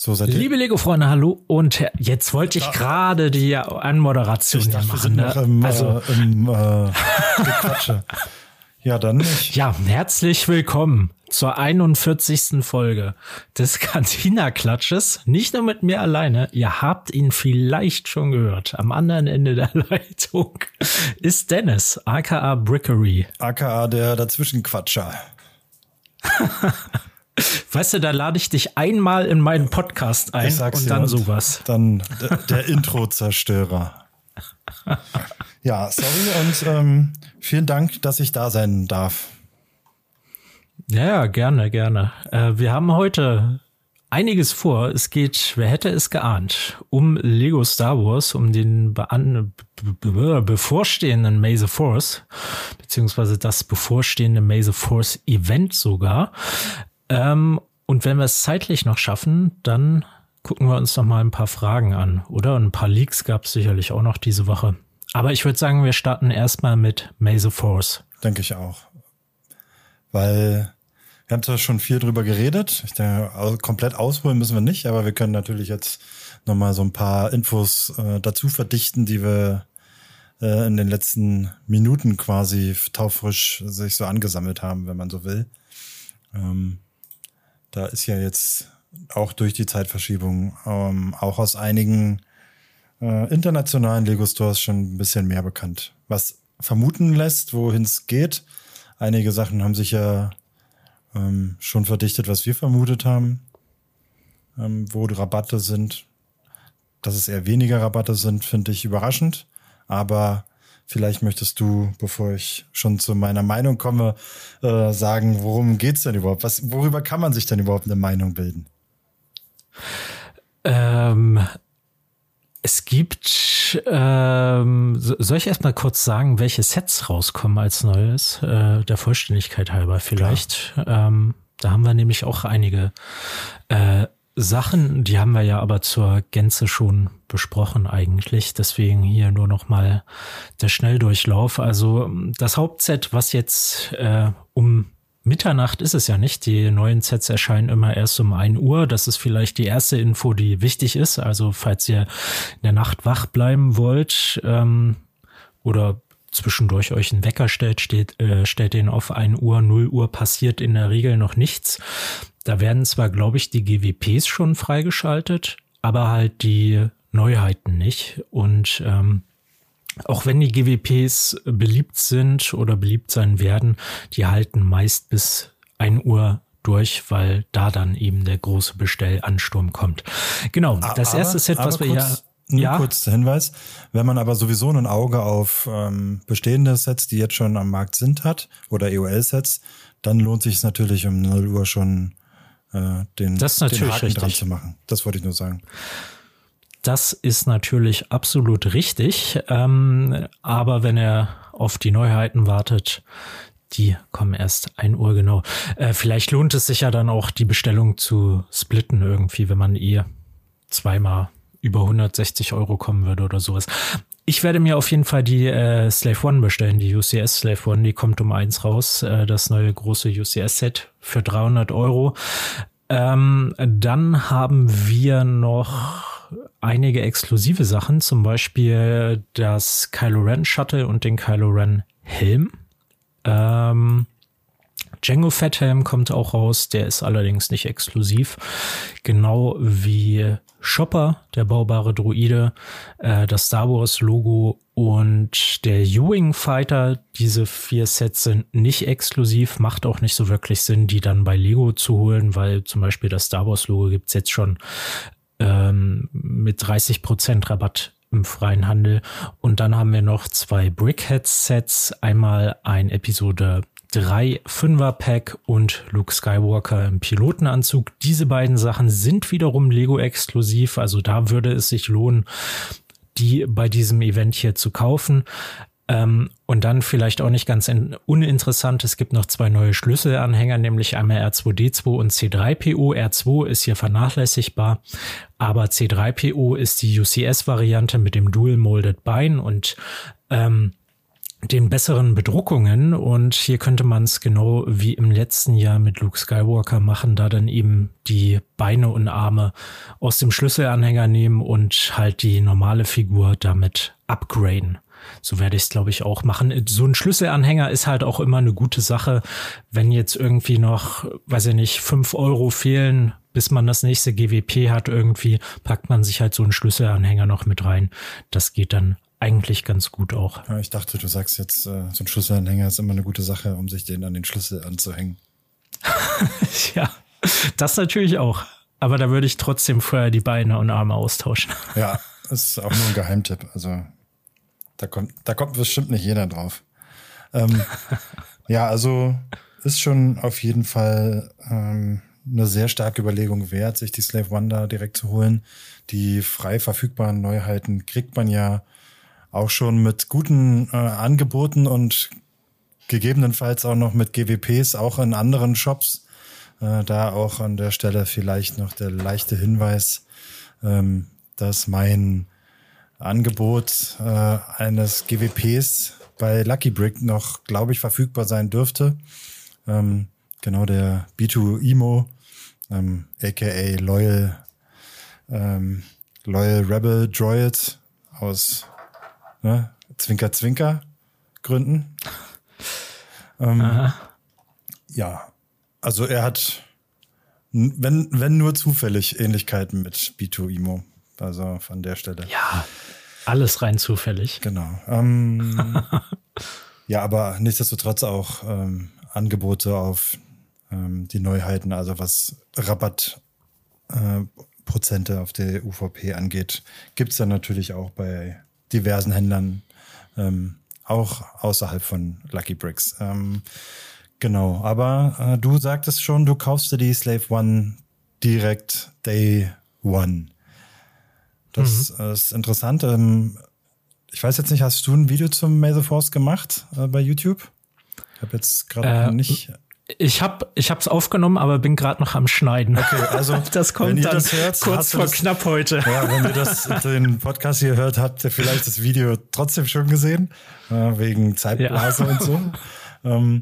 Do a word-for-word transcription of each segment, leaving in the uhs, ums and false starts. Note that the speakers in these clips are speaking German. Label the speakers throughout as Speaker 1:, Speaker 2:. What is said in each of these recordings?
Speaker 1: So, seid ihr?
Speaker 2: Liebe Lego-Freunde, hallo. Und jetzt wollte ich gerade die Anmoderation
Speaker 1: ich dachte,
Speaker 2: machen.
Speaker 1: Wir sind noch im,
Speaker 2: also,
Speaker 1: äh, im äh, Quatsche. Ja, dann nicht.
Speaker 2: Ja, herzlich willkommen zur einundvierzigsten Folge des Cantina-Klatsches. Nicht nur mit mir alleine, ihr habt ihn vielleicht schon gehört. Am anderen Ende der Leitung ist Dennis, aka Brickery.
Speaker 1: aka der Dazwischenquatscher.
Speaker 2: Weißt du, da lade ich dich einmal in meinen Podcast ein und dann ja, sowas.
Speaker 1: Dann der, der Intro-Zerstörer. Ja, sorry und ähm, vielen Dank, dass ich da sein darf.
Speaker 2: Ja, gerne, gerne. Äh, wir haben heute einiges vor. Es geht, wer hätte es geahnt, um Lego Star Wars, um den be- be- bevorstehenden May the Force, beziehungsweise das bevorstehende May the Force Event sogar. Ähm, und wenn wir es zeitlich noch schaffen, dann gucken wir uns noch mal ein paar Fragen an, oder? Und ein paar Leaks gab es sicherlich auch noch diese Woche. Aber ich würde sagen, wir starten erstmal mit May the Force.
Speaker 1: Denke ich auch. Weil wir haben zwar schon viel drüber geredet. Ich denke, komplett ausholen müssen wir nicht, aber wir können natürlich jetzt noch mal so ein paar Infos äh, dazu verdichten, die wir äh, in den letzten Minuten quasi taufrisch sich so angesammelt haben, wenn man so will. Ähm, Da ist ja jetzt auch durch die Zeitverschiebung ähm, auch aus einigen äh, internationalen Lego-Stores schon ein bisschen mehr bekannt. Was vermuten lässt, wohin es geht. Einige Sachen haben sich ja ähm, schon verdichtet, was wir vermutet haben, ähm, wo die Rabatte sind. Dass es eher weniger Rabatte sind, finde ich überraschend. Aber vielleicht möchtest du, bevor ich schon zu meiner Meinung komme, äh, sagen, worum geht's denn überhaupt? Was, worüber kann man sich denn überhaupt eine Meinung bilden?
Speaker 2: Ähm, es gibt, ähm, soll ich erstmal kurz sagen, welche Sets rauskommen als Neues? Äh, der Vollständigkeit halber vielleicht. Ähm, da haben wir nämlich auch einige äh, Sachen, die haben wir ja aber zur Gänze schon besprochen eigentlich. Deswegen hier nur noch mal der Schnelldurchlauf. Also das Hauptset, was jetzt äh, um Mitternacht ist es ja nicht. Die neuen Sets erscheinen immer erst um ein Uhr. Das ist vielleicht die erste Info, die wichtig ist. Also falls ihr in der Nacht wach bleiben wollt ähm, oder zwischendurch euch einen Wecker stellt, steht, äh, stellt den auf ein Uhr, null Uhr passiert in der Regel noch nichts. Da werden zwar, glaube ich, die G W Ps schon freigeschaltet, aber halt die Neuheiten nicht. Und ähm, auch wenn die G W Ps beliebt sind oder beliebt sein werden, die halten meist bis ein Uhr durch, weil da dann eben der große Bestellansturm kommt. Genau, das aber, erste Set, was wir
Speaker 1: kurz,
Speaker 2: ja...
Speaker 1: Nur
Speaker 2: ja?
Speaker 1: kurz Hinweis, wenn man aber sowieso ein Auge auf ähm, bestehende Sets, die jetzt schon am Markt sind, hat, oder E O L-Sets, dann lohnt sich es natürlich um null Uhr schon äh, den,
Speaker 2: das ist natürlich
Speaker 1: den Haken
Speaker 2: richtig.
Speaker 1: dran zu machen. Das wollte ich nur sagen.
Speaker 2: Das ist natürlich absolut richtig, ähm, aber wenn ihr auf die Neuheiten wartet, die kommen erst ein Uhr genau. Äh, vielleicht lohnt es sich ja dann auch, die Bestellung zu splitten irgendwie, wenn man eh zweimal über hundertsechzig Euro kommen würde oder sowas. Ich werde mir auf jeden Fall die äh, Slave One bestellen, die U C S Slave One, die kommt um eins raus, äh, das neue große U C S-Set für dreihundert Euro. Ähm, dann haben wir noch einige exklusive Sachen, zum Beispiel das Kylo Ren Shuttle und den Kylo Ren Helm. Ähm, Jango Fett Helm kommt auch raus, der ist allerdings nicht exklusiv, genau wie Chopper, der baubare Droide, äh, das Star Wars Logo und der U-Wing Fighter. Diese vier Sets sind nicht exklusiv, macht auch nicht so wirklich Sinn, die dann bei Lego zu holen, weil zum Beispiel das Star Wars Logo gibt's jetzt schon ähm, mit dreißig Prozent Rabatt im freien Handel. Und dann haben wir noch zwei Brickhead-Sets, einmal ein Episode drei Fünfer-Pack und Luke Skywalker im Pilotenanzug. Diese beiden Sachen sind wiederum Lego-exklusiv, also da würde es sich lohnen, die bei diesem Event hier zu kaufen. Ähm, und dann vielleicht auch nicht ganz in, uninteressant, es gibt noch zwei neue Schlüsselanhänger, nämlich einmal R zwei D zwei und C drei P O. R zwei ist hier vernachlässigbar, aber C drei P O ist die U C S-Variante mit dem Dual Molded Bein und ähm, den besseren Bedruckungen, und hier könnte man es genau wie im letzten Jahr mit Luke Skywalker machen, da dann eben die Beine und Arme aus dem Schlüsselanhänger nehmen und halt die normale Figur damit upgraden. So werde ich es, glaube ich, auch machen. So ein Schlüsselanhänger ist halt auch immer eine gute Sache, wenn jetzt irgendwie noch, weiß ich nicht, fünf Euro fehlen, bis man das nächste G W P hat irgendwie, packt man sich halt so einen Schlüsselanhänger noch mit rein. Das geht dann eigentlich ganz gut auch.
Speaker 1: Ja, ich dachte, du sagst jetzt, äh, so ein Schlüsselanhänger ist immer eine gute Sache, um sich den an den Schlüssel anzuhängen.
Speaker 2: Ja, das natürlich auch. Aber da würde ich trotzdem vorher die Beine und Arme austauschen.
Speaker 1: Ja, ist auch nur ein Geheimtipp. Also da kommt, da kommt bestimmt nicht jeder drauf. Ähm, ja, also ist schon auf jeden Fall ähm, eine sehr starke Überlegung wert, sich die Slave One da direkt zu holen. Die frei verfügbaren Neuheiten kriegt man ja auch schon mit guten äh, Angeboten und gegebenenfalls auch noch mit G W Ps, auch in anderen Shops. Äh, da auch an der Stelle vielleicht noch der leichte Hinweis, ähm, dass mein Angebot äh, eines G W Ps bei Lucky Brick noch, glaube ich, verfügbar sein dürfte. Ähm, genau, der B zwei Emo, ähm, aka Loyal, ähm, Loyal Rebel Droid aus ne, Zwinker Zwinker Gründen. Ähm, ja, also er hat, wenn, wenn nur zufällig, Ähnlichkeiten mit B zwei Emo. Also von der Stelle.
Speaker 2: Ja, alles rein zufällig.
Speaker 1: Genau. Ähm, ja, aber nichtsdestotrotz auch ähm, Angebote auf ähm, die Neuheiten, also was Rabattprozente äh, auf der U V P angeht, gibt's dann natürlich auch bei diversen Händlern, ähm, auch außerhalb von Lucky Bricks. Ähm, genau, aber äh, du sagtest schon, du kaufst dir die Slave One direkt Day One. Das mhm. ist interessant. Ich weiß jetzt nicht, hast du ein Video zum May the Force gemacht äh, bei YouTube? Ich habe jetzt gerade äh, nicht...
Speaker 2: Ich habe ich hab's aufgenommen, aber bin gerade noch am Schneiden.
Speaker 1: Okay, also
Speaker 2: das kommt dann das hört, kurz vor
Speaker 1: das,
Speaker 2: knapp heute.
Speaker 1: Ja, wenn ihr das den Podcast hier hört, habt ihr vielleicht das Video trotzdem schon gesehen, äh, wegen Zeitblase ja. und so. ähm,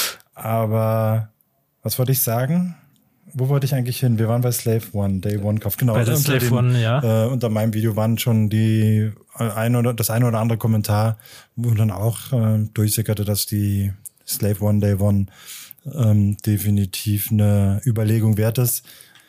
Speaker 1: aber was wollte ich sagen? Wo wollte ich eigentlich hin? Wir waren bei Slave One, Day One Kauf. Genau.
Speaker 2: Bei der Slave
Speaker 1: dem,
Speaker 2: One, ja.
Speaker 1: Äh, unter meinem Video waren schon die ein oder das eine oder andere Kommentar, wo dann auch äh, durchsickerte, dass die Slave One, Day One ähm, definitiv eine Überlegung wert ist.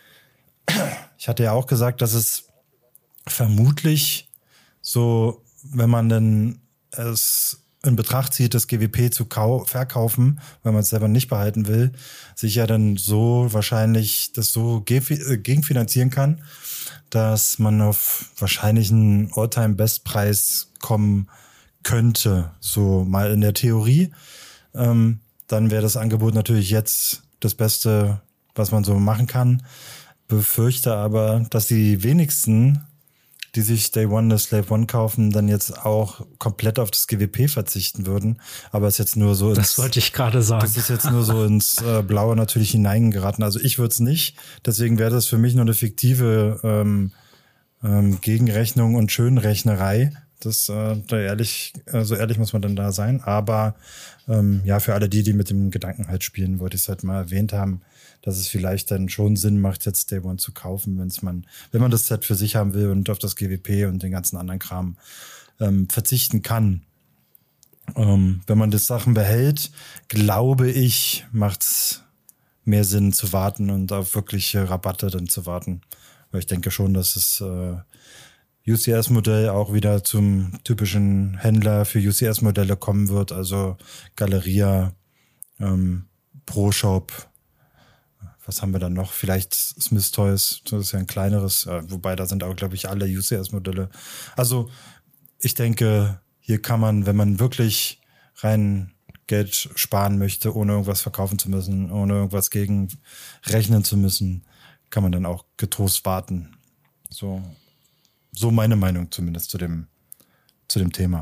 Speaker 1: Ich hatte ja auch gesagt, dass es vermutlich so, wenn man denn es in Betracht zieht, das G W P zu kau- verkaufen, weil man es selber nicht behalten will, sich ja dann so wahrscheinlich das so ge- äh, gegenfinanzieren kann, dass man auf wahrscheinlich einen All-Time-Best-Preis kommen könnte, so mal in der Theorie. Ähm, dann wäre das Angebot natürlich jetzt das Beste, was man so machen kann. Befürchte aber, dass die wenigsten, die sich Day One das Slave One kaufen, dann jetzt auch komplett auf das G W P verzichten würden. Aber es ist jetzt nur so ins,
Speaker 2: das wollte ich gerade sagen.
Speaker 1: Das ist jetzt nur so ins äh, Blaue natürlich hineingeraten. Also ich würde es nicht. Deswegen wäre das für mich nur eine fiktive ähm, ähm, Gegenrechnung und Schönrechnerei. Das äh, da ehrlich, äh, so ehrlich muss man dann da sein. Aber ähm, ja, für alle die, die mit dem Gedanken halt spielen, wollte ich es halt mal erwähnt haben, dass es vielleicht dann schon Sinn macht, jetzt Day One zu kaufen, wenn's man, wenn man das Set für sich haben will und auf das G W P und den ganzen anderen Kram ähm, verzichten kann. Ähm, wenn man das Sachen behält, glaube ich, macht's mehr Sinn zu warten und auf wirkliche Rabatte dann zu warten. Weil ich denke schon, dass das äh, U C S-Modell auch wieder zum typischen Händler für U C S-Modelle kommen wird. Also Galeria, ähm, Pro-Shop. Was haben wir dann noch? Vielleicht Smith Toys, das ist ja ein kleineres, wobei da sind auch, glaube ich, alle U C S-Modelle. Also ich denke, hier kann man, wenn man wirklich rein Geld sparen möchte, ohne irgendwas verkaufen zu müssen, ohne irgendwas gegen rechnen zu müssen, kann man dann auch getrost warten. So, so meine Meinung zumindest zu dem, zu dem Thema.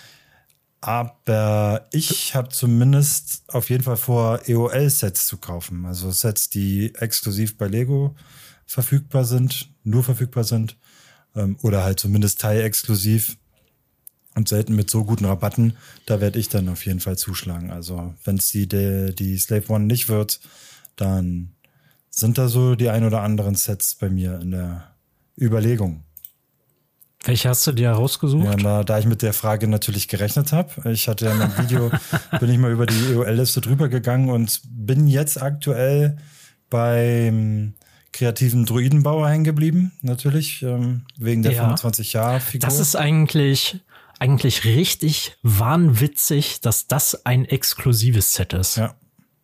Speaker 1: Aber ich habe zumindest auf jeden Fall vor, E O L-Sets zu kaufen. Also Sets, die exklusiv bei Lego verfügbar sind, nur verfügbar sind. Ähm, oder halt zumindest teilexklusiv. und selten mit so guten Rabatten. Da werde ich dann auf jeden Fall zuschlagen. Also wenn es die, die, die Slave One nicht wird, dann sind da so die ein oder anderen Sets bei mir in der Überlegung.
Speaker 2: Welche hast du dir rausgesucht?
Speaker 1: Ja, na, da ich mit der Frage natürlich gerechnet habe. Ich hatte ja in meinem Video, bin ich mal über die E O L-Liste drüber gegangen und bin jetzt aktuell beim kreativen Druidenbauer hängen geblieben, natürlich, ähm, wegen der
Speaker 2: ja,
Speaker 1: fünfundzwanzig-Jahr-Figur.
Speaker 2: Das ist eigentlich, eigentlich richtig wahnwitzig, dass das ein exklusives Set ist.
Speaker 1: Ja.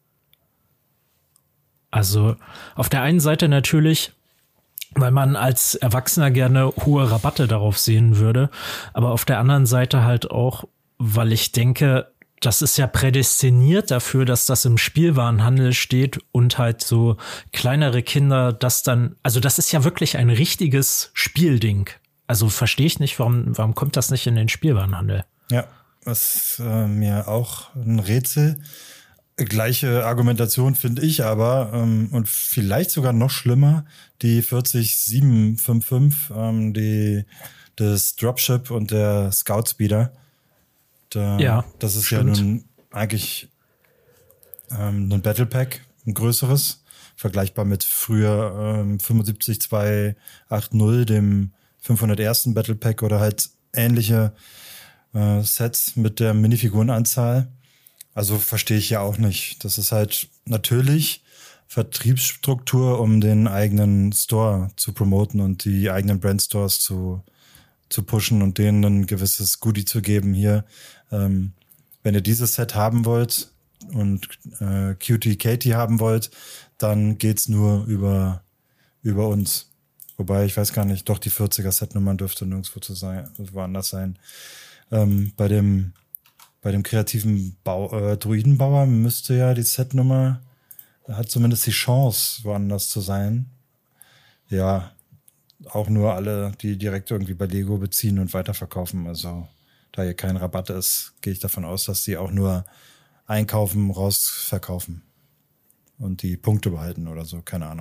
Speaker 2: Also auf der einen Seite natürlich, weil man als Erwachsener gerne hohe Rabatte darauf sehen würde. Aber auf der anderen Seite halt auch, weil ich denke, das ist ja prädestiniert dafür, dass das im Spielwarenhandel steht und halt so kleinere Kinder das dann, also das ist ja wirklich ein richtiges Spielding. Also verstehe ich nicht, warum, warum kommt das nicht in den Spielwarenhandel?
Speaker 1: Ja, was äh, mir auch ein Rätsel. Gleiche Argumentation finde ich aber ähm, und vielleicht sogar noch schlimmer, die vierzig sieben fünfundfünfzig, ähm, die das Dropship und der Scout Speeder. Da,
Speaker 2: ja,
Speaker 1: das ist
Speaker 2: stimmt.
Speaker 1: ja nun eigentlich ähm, ein Battle Pack, ein größeres, vergleichbar mit früher ähm, fünfundsiebzig zweihundertachtzig, dem fünfhundertersten Battle Pack oder halt ähnliche äh, Sets mit der Minifigurenanzahl. Also verstehe ich ja auch nicht. Das ist halt natürlich Vertriebsstruktur, um den eigenen Store zu promoten und die eigenen Brandstores zu, zu pushen und denen ein gewisses Goodie zu geben. Hier, ähm, wenn ihr dieses Set haben wollt und äh, Cutie Katie haben wollt, dann geht's nur über, über uns. Wobei, ich weiß gar nicht, doch die vierziger-Setnummern dürfte nirgendwo zu sein, woanders sein. Ähm, bei dem Bei dem kreativen Bau, äh, Druidenbauer müsste ja die Setnummer, hat zumindest die Chance, woanders zu sein. Ja, auch nur alle, die direkt irgendwie bei Lego beziehen und weiterverkaufen. Also da hier kein Rabatt ist, gehe ich davon aus, dass die auch nur einkaufen, rausverkaufen und die Punkte behalten oder so, keine Ahnung.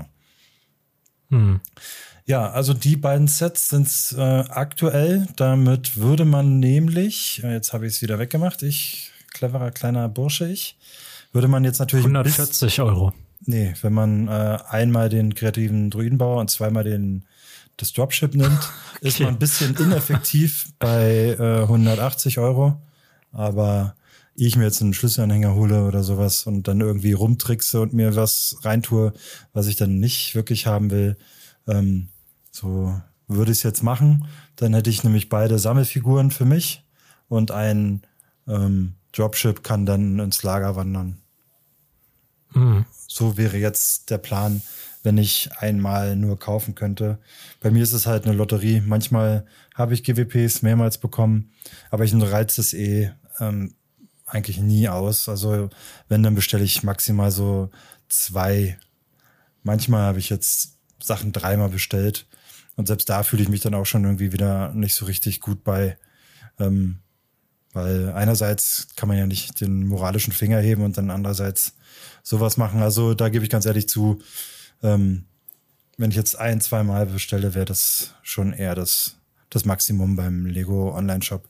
Speaker 2: Hm.
Speaker 1: Ja, also die beiden Sets sind äh, aktuell. Damit würde man nämlich, äh, jetzt habe ich es wieder weggemacht, ich, cleverer kleiner Bursche, ich, würde man jetzt natürlich
Speaker 2: hundertvierzig Euro.
Speaker 1: Nee, wenn man äh, einmal den kreativen Druidenbauer und zweimal den das Dropship nimmt, okay. Ist man ein bisschen ineffektiv bei äh, hundertachtzig Euro. Aber ich mir jetzt einen Schlüsselanhänger hole oder sowas und dann irgendwie rumtrickse und mir was reintue, was ich dann nicht wirklich haben will, ähm, so würde ich es jetzt machen. Dann hätte ich nämlich beide Sammelfiguren für mich und ein ähm, Dropship kann dann ins Lager wandern.
Speaker 2: Mhm.
Speaker 1: So wäre jetzt der Plan, wenn ich einmal nur kaufen könnte. Bei mir ist es halt eine Lotterie. Manchmal habe ich G W Ps mehrmals bekommen, aber ich reize es eh ähm, eigentlich nie aus. Also wenn, dann bestelle ich maximal so zwei. Manchmal habe ich jetzt Sachen dreimal bestellt und selbst da fühle ich mich dann auch schon irgendwie wieder nicht so richtig gut bei. Ähm, weil einerseits kann man ja nicht den moralischen Finger heben und dann andererseits sowas machen. Also da gebe ich ganz ehrlich zu, ähm, wenn ich jetzt ein, zwei Mal bestelle, wäre das schon eher das, das Maximum beim Lego Online-Shop.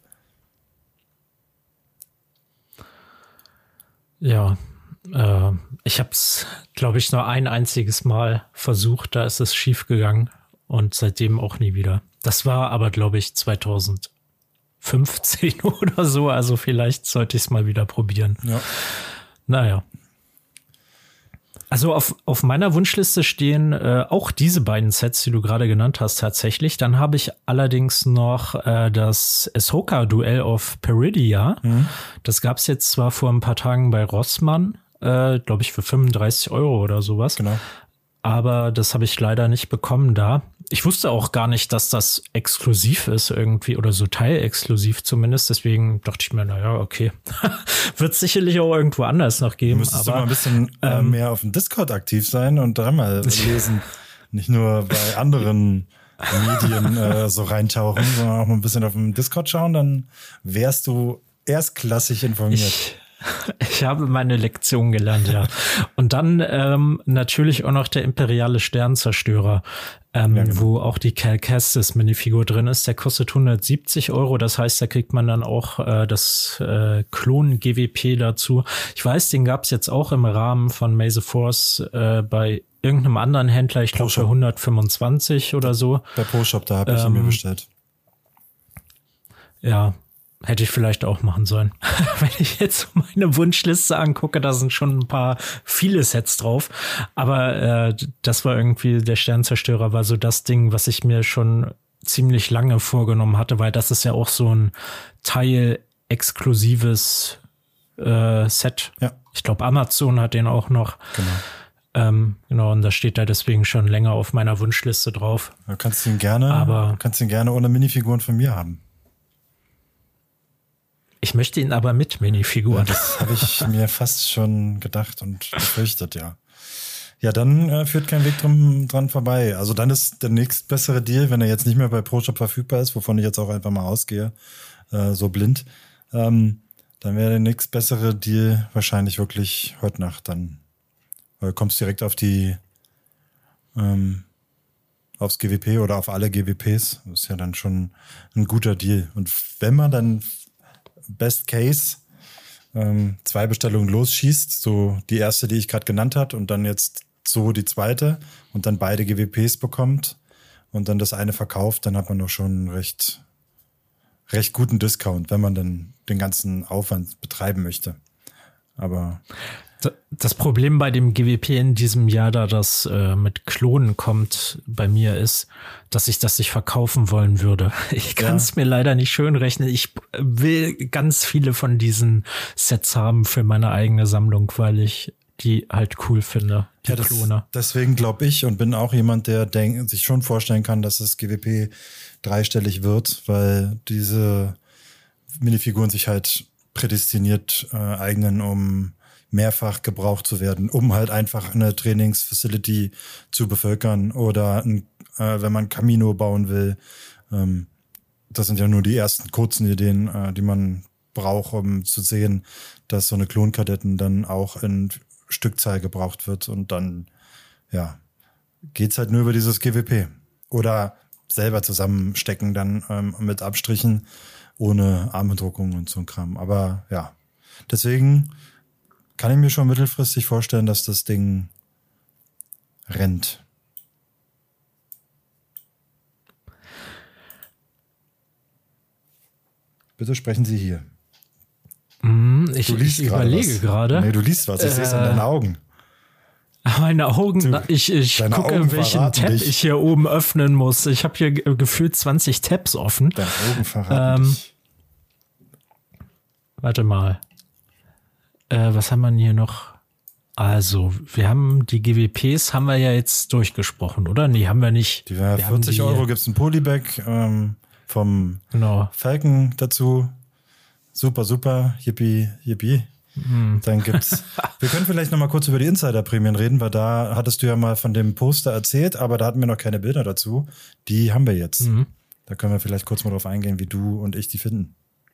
Speaker 2: Ja, äh, ich habe es, glaube ich, nur ein einziges Mal versucht, da ist es schief gegangen und seitdem auch nie wieder. Das war aber, glaube ich, zweitausendfünfzehn oder so, also vielleicht sollte ich es mal wieder probieren.
Speaker 1: Ja.
Speaker 2: Naja. Also auf, auf meiner Wunschliste stehen äh, auch diese beiden Sets, die du gerade genannt hast, tatsächlich. Dann habe ich allerdings noch äh, das Ahsoka-Duell of Peridia. Mhm. Das gab es jetzt zwar vor ein paar Tagen bei Rossmann, äh, glaube ich für fünfunddreißig Euro oder sowas.
Speaker 1: Genau.
Speaker 2: Aber das habe ich leider nicht bekommen da. Ich wusste auch gar nicht, dass das exklusiv ist irgendwie oder so teilexklusiv zumindest. Deswegen dachte ich mir, naja, okay. Wird sicherlich auch irgendwo anders noch geben.
Speaker 1: Du müsstest
Speaker 2: aber
Speaker 1: du mal ein bisschen äh,
Speaker 2: ähm,
Speaker 1: mehr auf dem Discord aktiv sein und da mal lesen. Nicht nur bei anderen Medien äh, so reintauchen, sondern auch mal ein bisschen auf dem Discord schauen. Dann wärst du erstklassig informiert.
Speaker 2: Ich Ich habe meine Lektion gelernt, ja. Und dann ähm, natürlich auch noch der imperiale Sternzerstörer, ähm, ja, genau. wo auch die Cal Kestis Minifigur drin ist. Der kostet hundertsiebzig Euro. Das heißt, da kriegt man dann auch äh, das äh, Klon-G W P dazu. Ich weiß, den gab es jetzt auch im Rahmen von May the Force äh, bei irgendeinem anderen Händler. Ich glaube für hundertfünfundzwanzig oder so.
Speaker 1: Bei ProShop, da habe ich ähm, ihn mir bestellt.
Speaker 2: Ja, hätte ich vielleicht auch machen sollen. Wenn ich jetzt meine Wunschliste angucke, da sind schon ein paar viele Sets drauf. Aber äh, das war irgendwie, der Sternzerstörer war so das Ding, was ich mir schon ziemlich lange vorgenommen hatte, weil das ist ja auch so ein Teil-exklusives äh, Set.
Speaker 1: Ja.
Speaker 2: Ich glaube, Amazon hat den auch noch.
Speaker 1: Genau.
Speaker 2: Ähm, genau, und da steht da deswegen schon länger auf meiner Wunschliste drauf.
Speaker 1: Du kannst ihn gerne,
Speaker 2: aber
Speaker 1: kannst ihn gerne ohne Minifiguren von mir haben.
Speaker 2: Ich möchte ihn aber mit Minifiguren.
Speaker 1: Ja, das habe ich mir fast schon gedacht und befürchtet, ja. Ja, dann äh, führt kein Weg drum, dran vorbei. Also dann ist der nächstbessere Deal, wenn er jetzt nicht mehr bei ProShop verfügbar ist, wovon ich jetzt auch einfach mal ausgehe, äh, so blind, ähm, dann wäre der nächstbessere Deal wahrscheinlich wirklich heute Nacht dann. Weil du kommst direkt auf die, ähm, aufs G W P oder auf alle G W Ps. Das ist ja dann schon ein guter Deal. Und wenn man dann Best Case ähm, zwei Bestellungen losschießt, so die erste, die ich gerade genannt habe, und dann jetzt so die zweite und dann beide G W Ps bekommt und dann das eine verkauft, dann hat man doch schon einen recht, recht guten Discount, wenn man dann den ganzen Aufwand betreiben möchte. Aber
Speaker 2: das Problem bei dem G W P in diesem Jahr, da das äh, mit Klonen kommt, bei mir ist, dass ich das nicht verkaufen wollen würde. Ich kann es ja. mir leider nicht schön rechnen. Ich will ganz viele von diesen Sets haben für meine eigene Sammlung, weil ich die halt cool finde, die
Speaker 1: ja, das,
Speaker 2: Klone.
Speaker 1: Deswegen glaube ich und bin auch jemand, der denk, sich schon vorstellen kann, dass das G W P dreistellig wird, weil diese Minifiguren sich halt prädestiniert äh, eignen, um mehrfach gebraucht zu werden, um halt einfach eine Trainingsfacility zu bevölkern oder ein, äh, wenn man Camino bauen will. Ähm, das sind ja nur die ersten kurzen Ideen, äh, die man braucht, um zu sehen, dass so eine Klonkadetten dann auch in Stückzahl gebraucht wird und dann, ja, geht's halt nur über dieses G W P. Oder selber zusammenstecken dann ähm, mit Abstrichen, ohne Armbedruckung und so ein Kram. Aber ja, deswegen kann ich mir schon mittelfristig vorstellen, dass das Ding rennt. Bitte sprechen Sie hier.
Speaker 2: Mm, ich, ich überlege gerade.
Speaker 1: Nee, du liest was. Ich äh, sehe es an deinen Augen.
Speaker 2: Meine Augen, du, ich, ich gucke, Augen welchen Tab dich. ich hier oben öffnen muss. Ich habe hier gefühlt zwanzig Tabs offen.
Speaker 1: Deine Augen verraten
Speaker 2: ähm,
Speaker 1: dich.
Speaker 2: Warte mal. Äh, was haben wir hier noch? Also, wir haben die G W Ps haben wir ja jetzt durchgesprochen, oder? Nee, haben wir nicht.
Speaker 1: Die wir vierzig die, Euro gibt's ein Polybag ähm, vom
Speaker 2: genau.
Speaker 1: Falcon dazu. Super, super. Yippie, yippie.
Speaker 2: Mhm.
Speaker 1: Dann gibt's. Wir können vielleicht noch mal kurz über die Insider-Prämien reden, weil da hattest du ja mal von dem Poster erzählt, aber da hatten wir noch keine Bilder dazu. Die haben wir jetzt.
Speaker 2: Mhm.
Speaker 1: Da können wir vielleicht kurz mal drauf eingehen, wie du und ich die finden.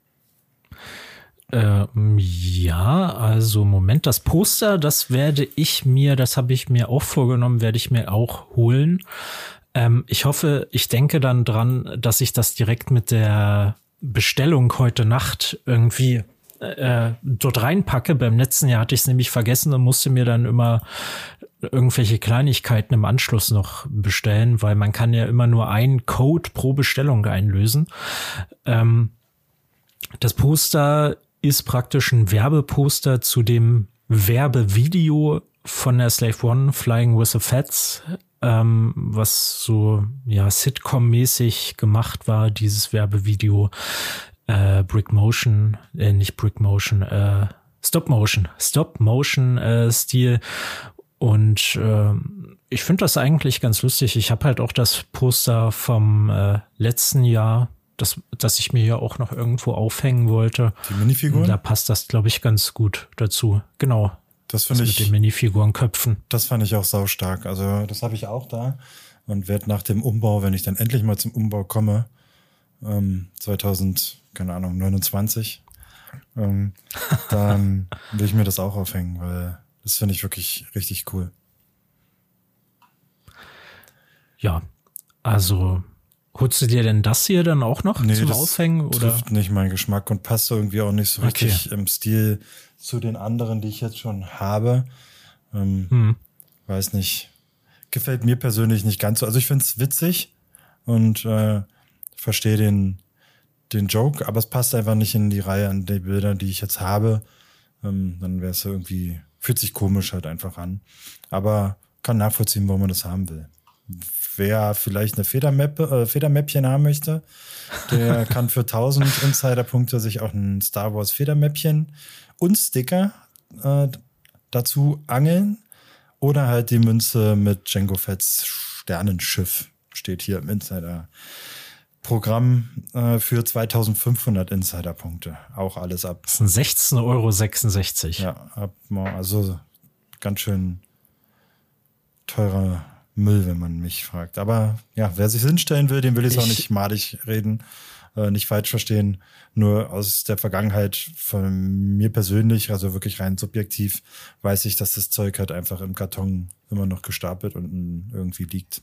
Speaker 2: Ähm, ja, also Moment, das Poster, das werde ich mir, das habe ich mir auch vorgenommen, werde ich mir auch holen. Ähm, ich hoffe, ich denke dann dran, dass ich das direkt mit der Bestellung heute Nacht irgendwie äh, dort reinpacke. Beim letzten Jahr hatte ich es nämlich vergessen und musste mir dann immer irgendwelche Kleinigkeiten im Anschluss noch bestellen, weil man kann ja immer nur einen Code pro Bestellung einlösen. Ähm, das Poster ist praktisch ein Werbeposter zu dem Werbevideo von der Slave One, Flying with the Fats, ähm, was so ja Sitcom-mäßig gemacht war, dieses Werbevideo. Äh, Brick Motion, äh, nicht Brick Motion, äh, Stop Motion, Stop Motion äh, Stil. Und äh, ich finde das eigentlich ganz lustig. Ich habe halt auch das Poster vom äh, letzten Jahr, das, das ich mir ja auch noch irgendwo aufhängen wollte.
Speaker 1: Die Minifiguren?
Speaker 2: Da passt das, glaube ich, ganz gut dazu. Genau.
Speaker 1: Das finde ich.
Speaker 2: Mit den Minifigurenköpfen.
Speaker 1: Das fand ich auch saustark. Also, das habe ich auch da und werde nach dem Umbau, wenn ich dann endlich mal zum Umbau komme, ähm, zweitausend, keine Ahnung, neunundzwanzig, ähm, dann will ich mir das auch aufhängen, weil das finde ich wirklich richtig cool.
Speaker 2: Ja, also holst du dir denn das hier dann auch noch
Speaker 1: nee,
Speaker 2: zum
Speaker 1: das
Speaker 2: Aufhängen? Oder?
Speaker 1: Trifft nicht meinen Geschmack und passt irgendwie auch nicht so richtig okay. im Stil zu den anderen, die ich jetzt schon habe. Ähm, hm. Weiß nicht. Gefällt mir persönlich nicht ganz so. Also ich finde es witzig und äh, verstehe den, den Joke, aber es passt einfach nicht in die Reihe an die Bilder, die ich jetzt habe. Ähm, dann wäre es irgendwie, fühlt sich komisch halt einfach an. Aber kann nachvollziehen, warum man das haben will. Wer vielleicht eine Federmap, äh, Federmäppchen haben möchte, der kann für tausend Insiderpunkte sich auch ein Star Wars Federmäppchen und Sticker äh, dazu angeln. Oder halt die Münze mit Jango Fett's Sternenschiff. Steht hier im Insider-Programm äh, für zweitausendfünfhundert Insiderpunkte. Auch alles ab.
Speaker 2: Das sind sechzehn Euro sechsundsechzig.
Speaker 1: Ja, ab, also ganz schön teurer Müll, wenn man mich fragt. Aber ja, wer sich hinstellen will, dem will ich es auch nicht malig reden, äh, nicht falsch verstehen. Nur aus der Vergangenheit von mir persönlich, also wirklich rein subjektiv, weiß ich, dass das Zeug halt einfach im Karton immer noch gestapelt unten irgendwie liegt.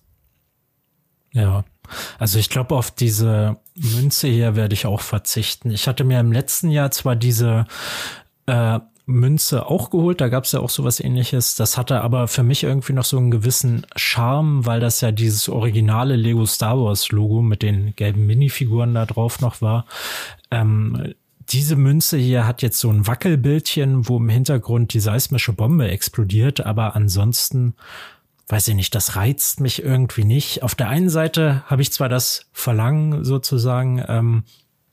Speaker 2: Ja, also ich glaube, auf diese Münze hier werde ich auch verzichten. Ich hatte mir im letzten Jahr zwar diese äh, Münze auch geholt, da gab es ja auch sowas Ähnliches. Das hatte aber für mich irgendwie noch so einen gewissen Charme, weil das ja dieses originale Lego Star Wars Logo mit den gelben Minifiguren da drauf noch war. Ähm, diese Münze hier hat jetzt so ein Wackelbildchen, wo im Hintergrund die seismische Bombe explodiert, aber ansonsten, weiß ich nicht, das reizt mich irgendwie nicht. Auf der einen Seite habe ich zwar das Verlangen sozusagen, ähm,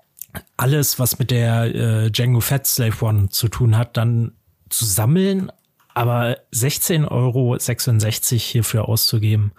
Speaker 2: alles, was mit der äh, Jango Fett Slave One zu tun hat, dann zu sammeln, aber sechzehn Euro sechsundsechzig hierfür auszugeben,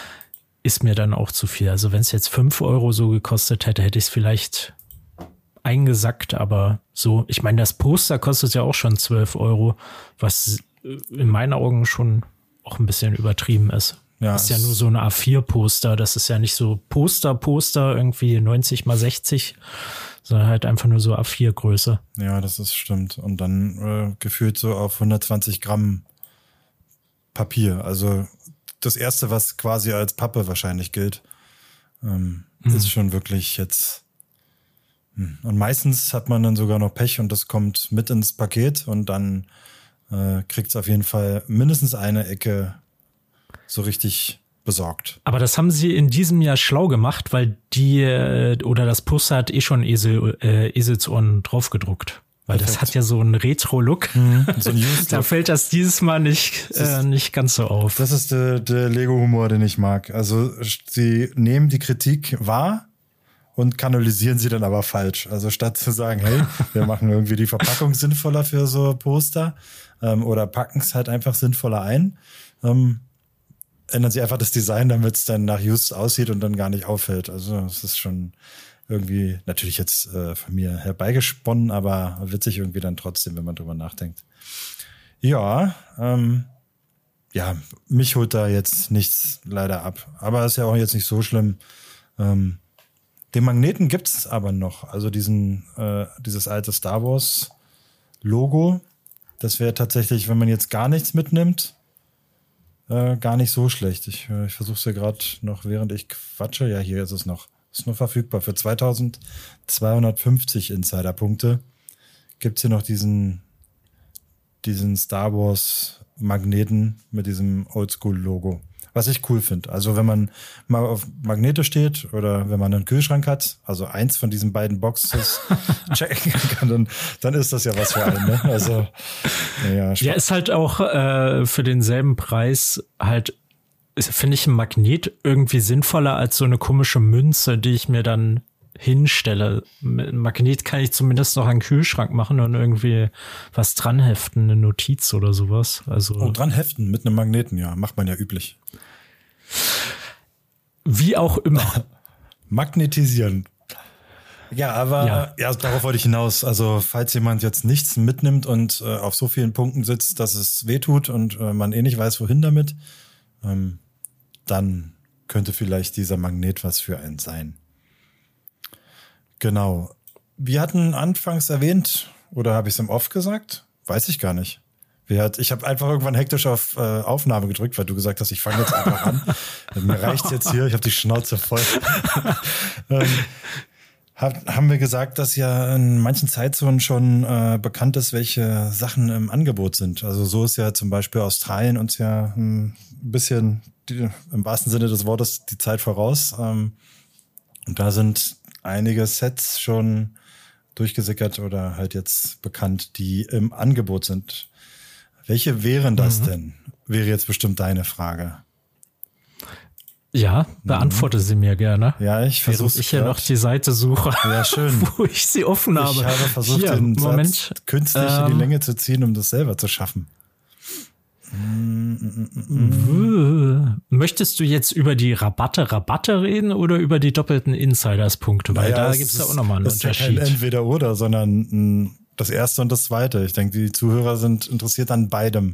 Speaker 2: ist mir dann auch zu viel. Also wenn es jetzt fünf Euro so gekostet hätte, hätte ich es vielleicht eingesackt, aber so, ich meine, das Poster kostet ja auch schon zwölf Euro, was in meinen Augen schon auch ein bisschen übertrieben ist. Ja, das ist ja nur so ein A vier Poster, das ist ja nicht so Poster-Poster, irgendwie neunzig mal sechzig, sondern halt einfach nur so A vier Größe.
Speaker 1: Ja, das ist stimmt. Und dann äh, gefühlt so auf hundertzwanzig Gramm Papier. Also das erste, was quasi als Pappe wahrscheinlich gilt, ähm, mhm. ist schon wirklich jetzt. Hm. Und meistens hat man dann sogar noch Pech und das kommt mit ins Paket und dann äh, kriegt es auf jeden Fall mindestens eine Ecke so richtig besorgt.
Speaker 2: Aber das haben sie in diesem Jahr schlau gemacht, weil die oder das Poster hat eh schon Esel, äh, Eselsohren draufgedruckt. Weil Perfekt. Das hat ja so einen Retro-Look. Mhm, so ein da fällt das dieses Mal nicht, äh, nicht ganz so auf.
Speaker 1: Das ist der, der Lego-Humor, den ich mag. Also sie nehmen die Kritik wahr und kanalisieren sie dann aber falsch. Also statt zu sagen, hey, wir machen irgendwie die Verpackung sinnvoller für so Poster ähm, oder packen es halt einfach sinnvoller ein, ähm, ändern sie einfach das Design, damit es dann nach Just aussieht und dann gar nicht auffällt. Also es ist schon irgendwie natürlich jetzt äh, von mir herbeigesponnen, aber witzig irgendwie dann trotzdem, wenn man drüber nachdenkt. Ja, ähm, ja, mich holt da jetzt nichts leider ab. Aber ist ja auch jetzt nicht so schlimm. Ähm, den Magneten gibt's aber noch. Also diesen, äh, dieses alte Star Wars Logo. Das wäre tatsächlich, wenn man jetzt gar nichts mitnimmt, Äh, gar nicht so schlecht. Ich, äh, ich versuche es ja gerade noch, während ich quatsche. Ja, hier ist es noch. Ist nur verfügbar. Für zweitausendzweihundertfünfzig Insiderpunkte gibt's hier noch diesen, diesen Star Wars Magneten mit diesem Oldschool-Logo. Was ich cool finde. Also wenn man mal auf Magnete steht oder wenn man einen Kühlschrank hat, also eins von diesen beiden Boxes checken kann, dann, dann ist das ja was für einen. Ne? Also ja,
Speaker 2: ja, ist halt auch äh, für denselben Preis halt, finde ich, ein Magnet irgendwie sinnvoller als so eine komische Münze, die ich mir dann hinstelle. Mit einem Magnet kann ich zumindest noch einen Kühlschrank machen und irgendwie was dran heften, eine Notiz oder sowas. Also
Speaker 1: oh, dran heften mit einem Magneten, ja, macht man ja üblich.
Speaker 2: Wie auch immer.
Speaker 1: Magnetisieren. Ja, aber ja. ja, darauf wollte ich hinaus. Also falls jemand jetzt nichts mitnimmt und äh, auf so vielen Punkten sitzt, dass es wehtut und äh, man eh nicht weiß, wohin damit, ähm, dann könnte vielleicht dieser Magnet was für einen sein. Genau. Wir hatten anfangs erwähnt, Oder habe ich es im Off gesagt? Weiß ich gar nicht. Ich habe einfach irgendwann hektisch auf äh, Aufnahme gedrückt, weil du gesagt hast, ich fange jetzt einfach an. Mir reicht's jetzt hier, ich habe die Schnauze voll. ähm, hab, haben wir gesagt, dass ja in manchen Zeitzonen schon äh, bekannt ist, welche Sachen im Angebot sind. Also so ist ja zum Beispiel Australien uns ja ein bisschen, die, im wahrsten Sinne des Wortes, die Zeit voraus. Ähm, und da sind einige Sets schon durchgesickert oder halt jetzt bekannt, die im Angebot sind. Welche wären das mhm. denn? Wäre jetzt bestimmt deine Frage.
Speaker 2: Ja, beantworte mhm. sie mir gerne.
Speaker 1: Ja, ich versuche.
Speaker 2: Während ich hier noch die Seite suche,
Speaker 1: ja, schön.
Speaker 2: wo ich sie offen habe.
Speaker 1: Ich habe versucht, hier, den Moment, Satz künstlich ähm, in die Länge zu ziehen, um das selber zu schaffen.
Speaker 2: Möchtest du jetzt über die Rabatte, Rabatte reden oder über die doppelten Insiders-Punkte? Weil naja, da gibt es ja auch nochmal einen Unterschied.
Speaker 1: Es ist ja kein Entweder-Oder, sondern das erste und das zweite. Ich denke, die Zuhörer sind interessiert an beidem.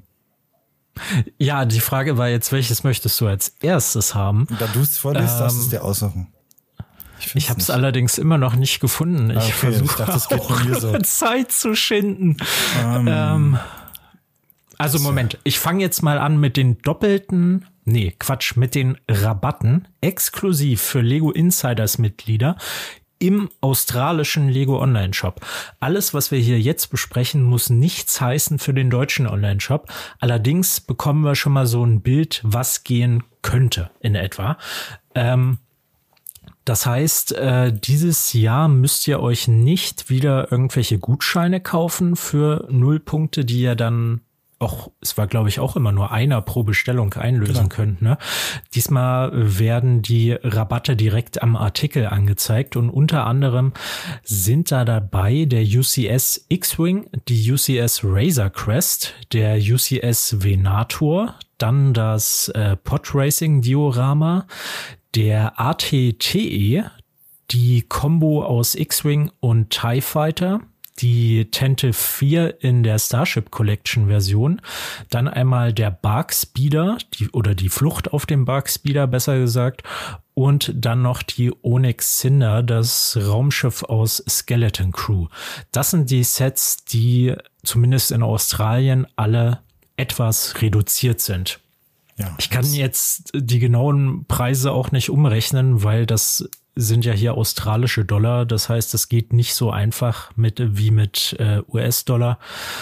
Speaker 2: Ja, die Frage war jetzt, welches möchtest du als erstes haben?
Speaker 1: Da du es vorliest, ähm, darfst du es dir aussuchen.
Speaker 2: Ich, ich habe es allerdings immer noch nicht gefunden. Ich okay, versuche auch so. Zeit zu schinden. Um. Ähm, also Moment, ich fange jetzt mal an mit den doppelten, nee, Quatsch, mit den Rabatten exklusiv für Lego Insiders Mitglieder im australischen Lego Online-Shop. Alles, was wir hier jetzt besprechen, muss nichts heißen für den deutschen Online-Shop. Allerdings bekommen wir schon mal so ein Bild, was gehen könnte in etwa. Ähm, das heißt, äh, dieses Jahr müsst ihr euch nicht wieder irgendwelche Gutscheine kaufen für null Punkte, die ihr dann auch, es war glaube ich auch immer nur einer pro Bestellung einlösen genau. könnt. Ne? Diesmal werden die Rabatte direkt am Artikel angezeigt und unter anderem sind da dabei der U C S X-Wing, die U C S Razor Crest, der U C S Venator, dann das äh, Podracing Diorama, der A T T E, die Combo aus X-Wing und TIE Fighter, die Tantive vier in der Starship Collection Version, dann einmal der Bark Speeder, die, oder die Flucht auf dem Bark Speeder, besser gesagt, und dann noch die Onyx Cinder, das Raumschiff aus Skeleton Crew. Das sind die Sets, die zumindest in Australien alle etwas reduziert sind. Ja, ich kann jetzt die genauen Preise auch nicht umrechnen, weil das sind ja hier australische Dollar. Das heißt, es geht nicht so einfach mit wie mit äh, U S-Dollar.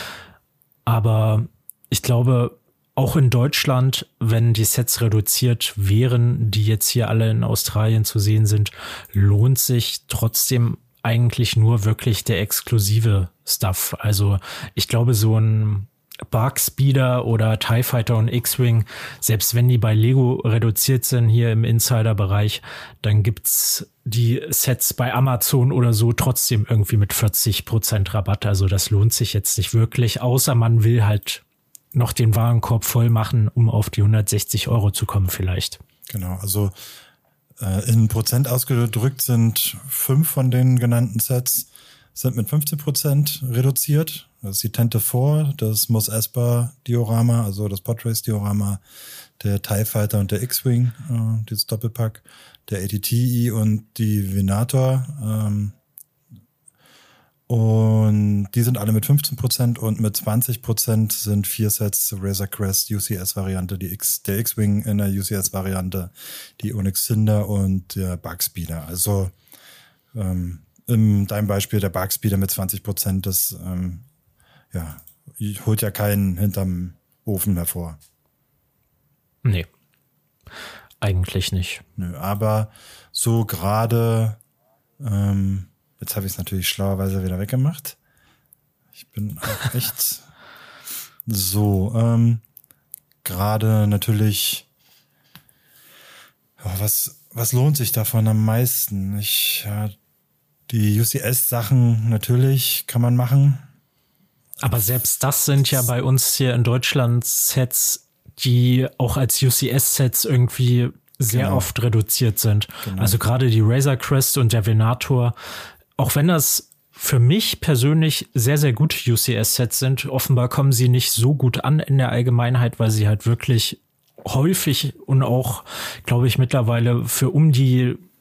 Speaker 2: Aber ich glaube, auch in Deutschland, wenn die Sets reduziert wären, die jetzt hier alle in Australien zu sehen sind, lohnt sich trotzdem eigentlich nur wirklich der exklusive Stuff. Also ich glaube, so ein Bark Speeder oder TIE Fighter und X-Wing, selbst wenn die bei Lego reduziert sind hier im Insider-Bereich, dann gibt's die Sets bei Amazon oder so trotzdem irgendwie mit vierzig Prozent Rabatt. Also das lohnt sich jetzt nicht wirklich, außer man will halt noch den Warenkorb voll machen, um auf die hundertsechzig Euro zu kommen vielleicht.
Speaker 1: Genau, also äh, in Prozent ausgedrückt sind fünf von den genannten Sets sind mit fünfzehn Prozent reduziert. Das ist die Tantive vier, das Mos Espa Diorama, also das Podrace Diorama, der TIE Fighter und der X-Wing, äh, dieses Doppelpack, der A T T E und die Venator. Ähm, und die sind alle mit fünfzehn Prozent und mit zwanzig Prozent sind vier Sets Razor Crest U C S-Variante, die X, der X-Wing in der U C S-Variante, die Onyx Cinder und der Bark Speeder. Also ähm, in deinem Beispiel der Bark Speeder mit zwanzig Prozent, das ähm, ja, holt ja keinen hinterm Ofen hervor.
Speaker 2: Nee, eigentlich nicht.
Speaker 1: Nö, aber so gerade, ähm, jetzt habe ich es natürlich schlauerweise wieder weggemacht. Ich bin auch echt so, ähm, gerade natürlich, oh, was, was lohnt sich davon am meisten? Ich, ja, die U C S-Sachen natürlich kann man machen.
Speaker 2: Aber selbst das sind ja bei uns hier in Deutschland Sets, die auch als U C S-Sets irgendwie sehr genau. oft reduziert sind. Genau. Also gerade die Razor Crest und der Venator, auch wenn das für mich persönlich sehr, sehr gute U C S-Sets sind, offenbar kommen sie nicht so gut an in der Allgemeinheit, weil sie halt wirklich häufig und auch, glaube ich, mittlerweile für um die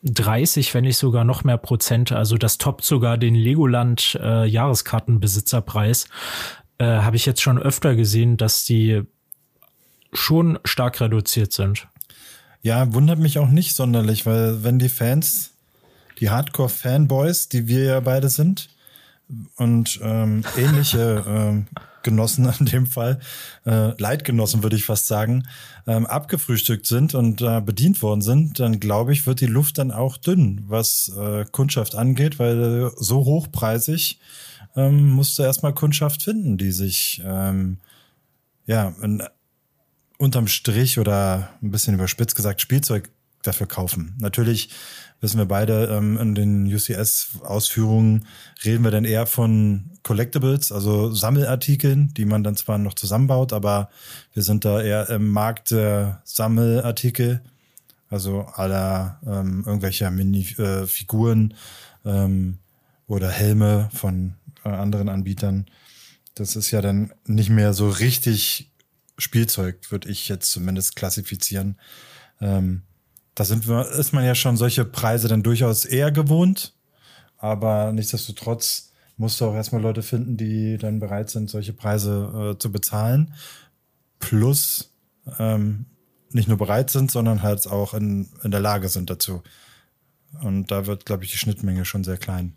Speaker 2: dreißig, wenn nicht sogar noch mehr Prozent. Also das toppt sogar den Legoland äh, Jahreskartenbesitzerpreis. Äh, habe ich jetzt schon öfter gesehen, dass die schon stark reduziert sind.
Speaker 1: Ja, wundert mich auch nicht sonderlich, weil wenn die Fans, die Hardcore-Fanboys, die wir ja beide sind und ähm, ähnliche ähm, Genossen in dem Fall, äh, Leitgenossen würde ich fast sagen, ähm, abgefrühstückt sind und äh, bedient worden sind, dann glaube ich, wird die Luft dann auch dünn, was äh, Kundschaft angeht, weil so hochpreisig ähm, musst du erstmal Kundschaft finden, die sich ähm, ja in, unterm Strich oder ein bisschen überspitzt gesagt Spielzeug dafür kaufen. Natürlich wissen wir beide, ähm, in den U C S-Ausführungen reden wir dann eher von Collectibles, also Sammelartikeln, die man dann zwar noch zusammenbaut, aber wir sind da eher im Markt der Sammelartikel, also aller ähm, irgendwelcher Mini-Figuren ähm, oder Helme von äh, anderen Anbietern. Das ist ja dann nicht mehr so richtig Spielzeug, würde ich jetzt zumindest klassifizieren. Ähm, Da sind wir, ist man ja schon solche Preise dann durchaus eher gewohnt. Aber nichtsdestotrotz musst du auch erstmal Leute finden, die dann bereit sind, solche Preise äh, zu bezahlen. Plus ähm, nicht nur bereit sind, sondern halt auch in, in der Lage sind dazu. Und da wird, glaube ich, die Schnittmenge schon sehr klein.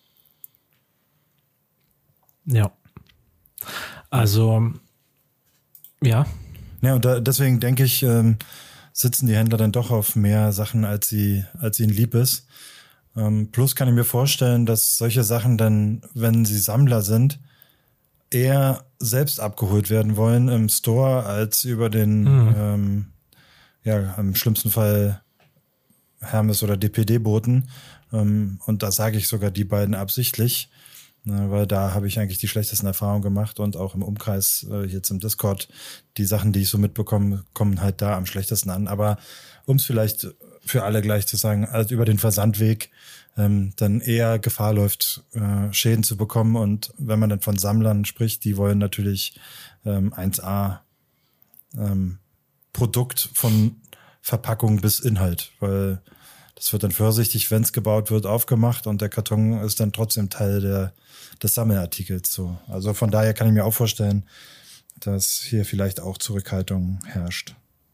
Speaker 2: Ja. Also, ja.
Speaker 1: Ja, und da, deswegen denke ich, ähm, sitzen die Händler dann doch auf mehr Sachen, als sie, als ihnen lieb ist. Ähm, plus kann ich mir vorstellen, dass solche Sachen dann, wenn sie Sammler sind, eher selbst abgeholt werden wollen im Store, als über den, mhm. ähm, ja, im schlimmsten Fall Hermes oder D P D-Boten. Ähm, und da sage ich sogar die beiden absichtlich, ne, weil da habe ich eigentlich die schlechtesten Erfahrungen gemacht und auch im Umkreis, äh, jetzt im Discord, die Sachen, die ich so mitbekomme, kommen halt da am schlechtesten an. Aber um es vielleicht für alle gleich zu sagen, also über den Versandweg ähm, dann eher Gefahr läuft, äh, Schäden zu bekommen. Und wenn man dann von Sammlern spricht, die wollen natürlich ähm, eins A ähm, Produkt von Verpackung bis Inhalt, weil das wird dann vorsichtig, wenn es gebaut wird, aufgemacht und der Karton ist dann trotzdem Teil der, des Sammelartikels. So. Also von daher kann ich mir auch vorstellen, dass hier vielleicht auch Zurückhaltung herrscht.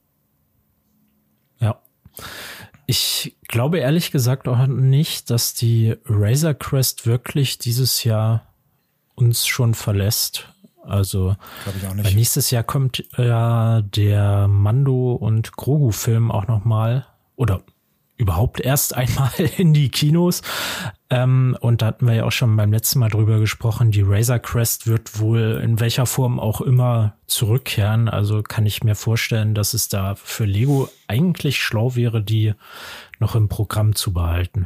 Speaker 2: Ja. Ich glaube ehrlich gesagt auch nicht, dass die Razor Crest wirklich dieses Jahr uns schon verlässt. Also
Speaker 1: glaube ich auch nicht.
Speaker 2: Weil nächstes Jahr kommt ja der Mando und Grogu-Film auch nochmal oder überhaupt erst einmal in die Kinos. Ähm, und da hatten wir ja auch schon beim letzten Mal drüber gesprochen, die Razor Crest wird wohl in welcher Form auch immer zurückkehren. Also kann ich mir vorstellen, dass es da für Lego eigentlich schlau wäre, die noch im Programm zu behalten.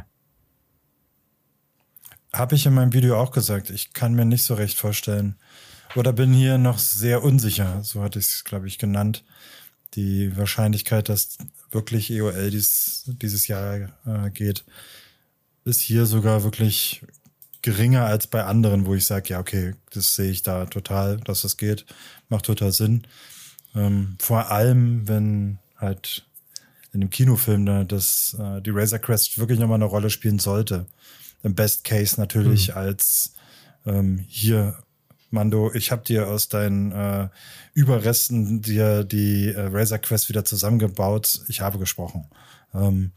Speaker 1: Habe ich in meinem Video auch gesagt. Ich kann mir nicht so recht vorstellen. Oder bin hier noch sehr unsicher. So hatte ich es, glaube ich, genannt. Die Wahrscheinlichkeit, dass wirklich E O L dies, dieses Jahr äh, geht, ist hier sogar wirklich geringer als bei anderen, wo ich sage, ja, okay, das sehe ich da total, dass das geht. Macht total Sinn. Ähm, vor allem, wenn halt in dem Kinofilm da das, äh, die Razor Crest wirklich nochmal eine Rolle spielen sollte. Im Best Case natürlich mhm. als ähm, hier Mando, ich habe dir aus deinen äh, Überresten dir die äh, Razor Crest wieder zusammengebaut. Ich habe gesprochen. Ähm,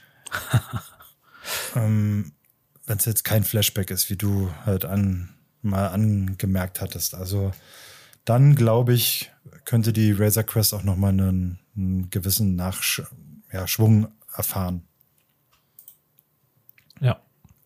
Speaker 1: ähm, wenn es jetzt kein Flashback ist, wie du halt an, mal angemerkt hattest. Also dann, glaube ich, könnte die Razor Crest auch nochmal einen, einen gewissen Nachsch- ja, Schwung erfahren.
Speaker 2: Ja.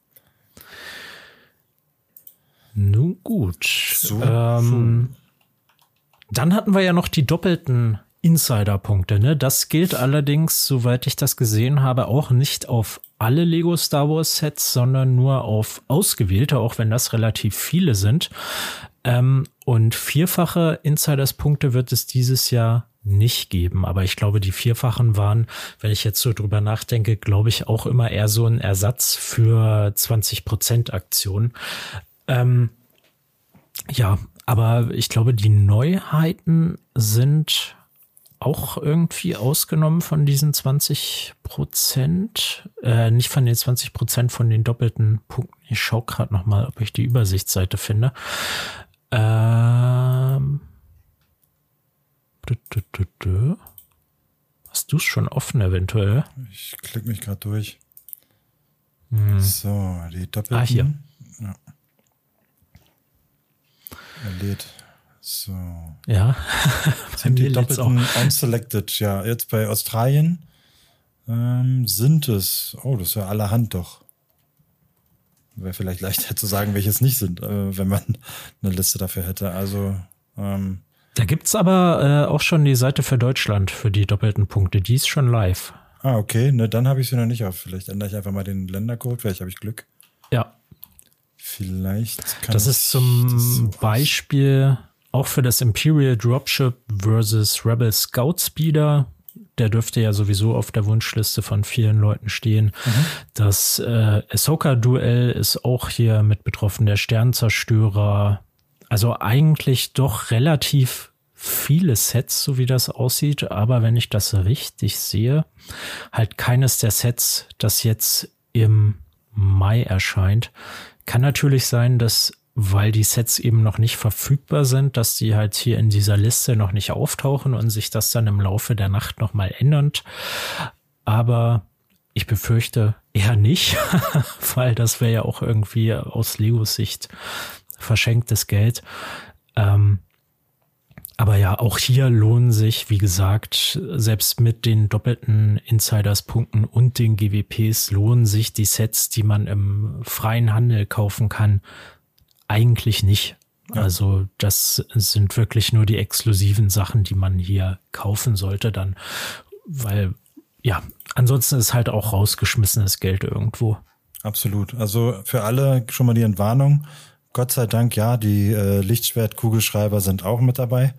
Speaker 2: Nun gut.
Speaker 1: So,
Speaker 2: ähm,
Speaker 1: so.
Speaker 2: Dann hatten wir ja noch die doppelten Insider-Punkte. Ne? Das gilt allerdings, soweit ich das gesehen habe, auch nicht auf alle Lego Star Wars Sets, sondern nur auf ausgewählte, auch wenn das relativ viele sind. Ähm, und vierfache Insiders-Punkte wird es dieses Jahr nicht geben. Aber ich glaube, die vierfachen waren, wenn ich jetzt so drüber nachdenke, glaube ich auch immer eher so ein Ersatz für zwanzig Prozent Aktionen. Ähm, ja, aber ich glaube, die Neuheiten sind auch irgendwie ausgenommen von diesen zwanzig Prozent. Äh, nicht von den zwanzig Prozent von den doppelten Punkten. Ich schaue gerade noch mal, ob ich die Übersichtsseite finde. Ähm, dü, dü, dü, dü. Hast du es schon offen eventuell?
Speaker 1: Ich klicke mich gerade durch.
Speaker 2: Hm.
Speaker 1: So, die doppelten.
Speaker 2: Ah, hier.
Speaker 1: Ja. Er lädt. So.
Speaker 2: Ja.
Speaker 1: Sind die doppelten unselected, ja. Jetzt bei Australien ähm, sind es, oh, das ist ja allerhand doch. Wäre vielleicht leichter zu sagen, welche es nicht sind, äh, wenn man eine Liste dafür hätte. Also, ähm,
Speaker 2: da gibt's aber äh, auch schon die Seite für Deutschland für die doppelten Punkte. Die ist schon live.
Speaker 1: Ah, okay. Ne, dann habe ich sie noch nicht auf. Vielleicht ändere ich einfach mal den Ländercode. Vielleicht habe ich Glück.
Speaker 2: Ja.
Speaker 1: Vielleicht kann
Speaker 2: Das ist zum das so Beispiel auch für das Imperial Dropship versus Rebel Scout Speeder. Der dürfte ja sowieso auf der Wunschliste von vielen Leuten stehen. Mhm. Das äh, Ahsoka-Duell ist auch hier mit betroffen. Der Sternzerstörer. Also eigentlich doch relativ viele Sets, so wie das aussieht. Aber wenn ich das richtig sehe, halt keines der Sets, das jetzt im Mai erscheint. Kann natürlich sein, dass, weil die Sets eben noch nicht verfügbar sind, dass die halt hier in dieser Liste noch nicht auftauchen und sich das dann im Laufe der Nacht nochmal ändert. Aber ich befürchte eher nicht, weil das wäre ja auch irgendwie aus Legos Sicht verschenktes Geld. Ähm, aber ja, auch hier lohnen sich, wie gesagt, selbst mit den doppelten Insiders-Punkten und den G W Ps lohnen sich die Sets, die man im freien Handel kaufen kann, eigentlich nicht. Ja. Also das sind wirklich nur die exklusiven Sachen, die man hier kaufen sollte dann, weil ja, ansonsten ist halt auch rausgeschmissenes Geld irgendwo.
Speaker 1: Absolut. Also für alle schon mal die Entwarnung. Gott sei Dank, ja, die äh, Lichtschwert-Kugelschreiber sind auch mit dabei.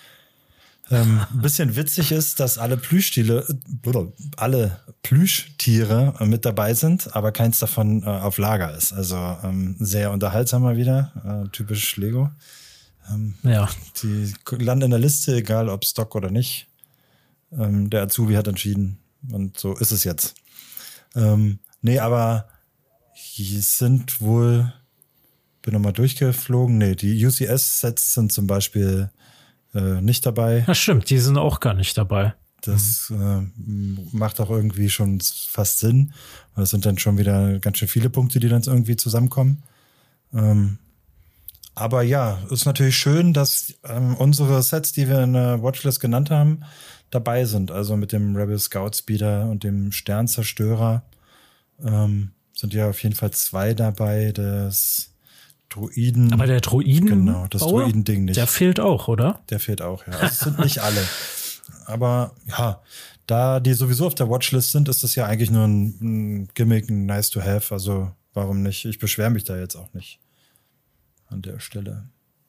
Speaker 1: Ähm, ein bisschen witzig ist, dass alle Plüschtiere, äh, alle Plüschtiere äh, mit dabei sind, aber keins davon äh, auf Lager ist. Also ähm, sehr unterhaltsam mal wieder, äh, typisch Lego. Ähm,
Speaker 2: ja.
Speaker 1: Die landen in der Liste, egal ob Stock oder nicht. Ähm, der Azubi hat entschieden und so ist es jetzt. Ähm, nee, aber die sind wohl... Bin nochmal durchgeflogen. Nee, die U C S-Sets sind zum Beispiel äh, nicht dabei.
Speaker 2: Ja, stimmt, die sind auch gar nicht dabei.
Speaker 1: Das mhm. äh, macht auch irgendwie schon fast Sinn. Das sind dann schon wieder ganz schön viele Punkte, die dann irgendwie zusammenkommen. Ähm, aber ja, ist natürlich schön, dass ähm, unsere Sets, die wir in der Watchlist genannt haben, dabei sind. Also mit dem Rebel Scout Speeder und dem Sternzerstörer ähm, sind ja auf jeden Fall zwei dabei. Das Droiden.
Speaker 2: Aber der Droiden,
Speaker 1: genau, das Droiden-Ding nicht.
Speaker 2: Der fehlt auch, oder?
Speaker 1: Der fehlt auch, ja. Also es sind nicht alle. Aber ja, da die sowieso auf der Watchlist sind, ist das ja eigentlich nur ein, ein Gimmick, ein nice to have. Also warum nicht? Ich beschwere mich da jetzt auch nicht an der Stelle.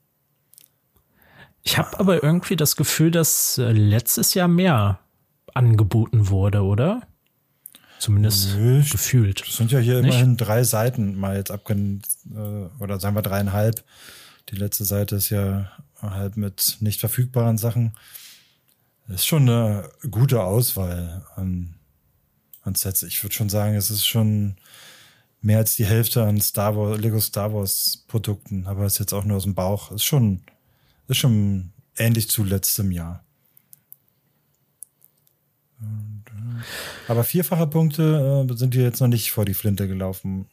Speaker 2: Ich habe aber irgendwie das Gefühl, dass letztes Jahr mehr angeboten wurde, oder? Zumindest Nö, gefühlt.
Speaker 1: Das sind ja hier nicht? Immerhin drei Seiten mal jetzt abgen äh, oder sagen wir dreieinhalb. Die letzte Seite ist ja halt mit nicht verfügbaren Sachen. Das ist schon eine gute Auswahl an, an Sets. Ich würde schon sagen, es ist schon mehr als die Hälfte an Star Wars, Lego Star Wars Produkten, aber ist jetzt auch nur aus dem Bauch. Ist schon, ist schon ähnlich zu letztem Jahr. Aber vierfache Punkte äh, sind dir jetzt noch nicht vor die Flinte gelaufen.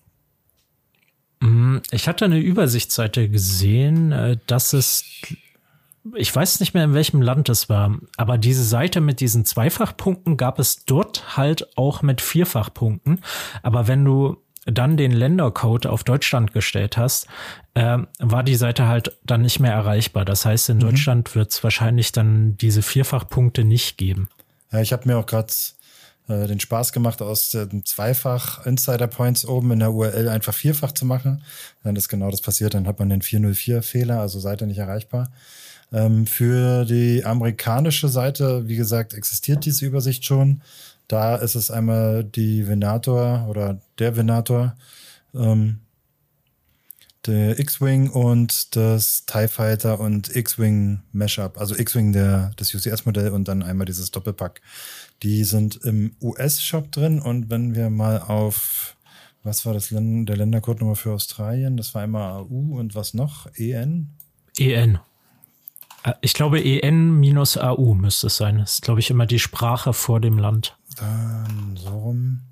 Speaker 2: Ich hatte eine Übersichtsseite gesehen, äh, dass es, ich weiß nicht mehr, in welchem Land es war, aber diese Seite mit diesen Zweifachpunkten gab es dort halt auch mit Vierfachpunkten. Aber wenn du dann den Ländercode auf Deutschland gestellt hast, äh, war die Seite halt dann nicht mehr erreichbar. Das heißt, in mhm. Deutschland wird es wahrscheinlich dann diese Vierfachpunkte nicht geben.
Speaker 1: Ja, ich habe mir auch gerade äh, den Spaß gemacht, aus den Zweifach Insider Points oben in der U R L einfach vierfach zu machen. Wenn das genau das passiert, dann hat man den vier null vier Fehler, also Seite nicht erreichbar. Ähm, für die amerikanische Seite, wie gesagt, existiert diese Übersicht schon. Da ist es einmal die Venator oder der Venator. Ähm, der X-Wing und das TIE Fighter und X-Wing Mashup. Also X-Wing der, das U C S-Modell und dann einmal dieses Doppelpack. Die sind im U S-Shop drin und wenn wir mal auf, was war das Länd- der Ländercode nochmal für Australien? Das war einmal A U und was noch? E N?
Speaker 2: E N. Ich glaube, E N minus A U müsste es sein. Das ist, glaube ich, immer die Sprache vor dem Land.
Speaker 1: Dann so rum.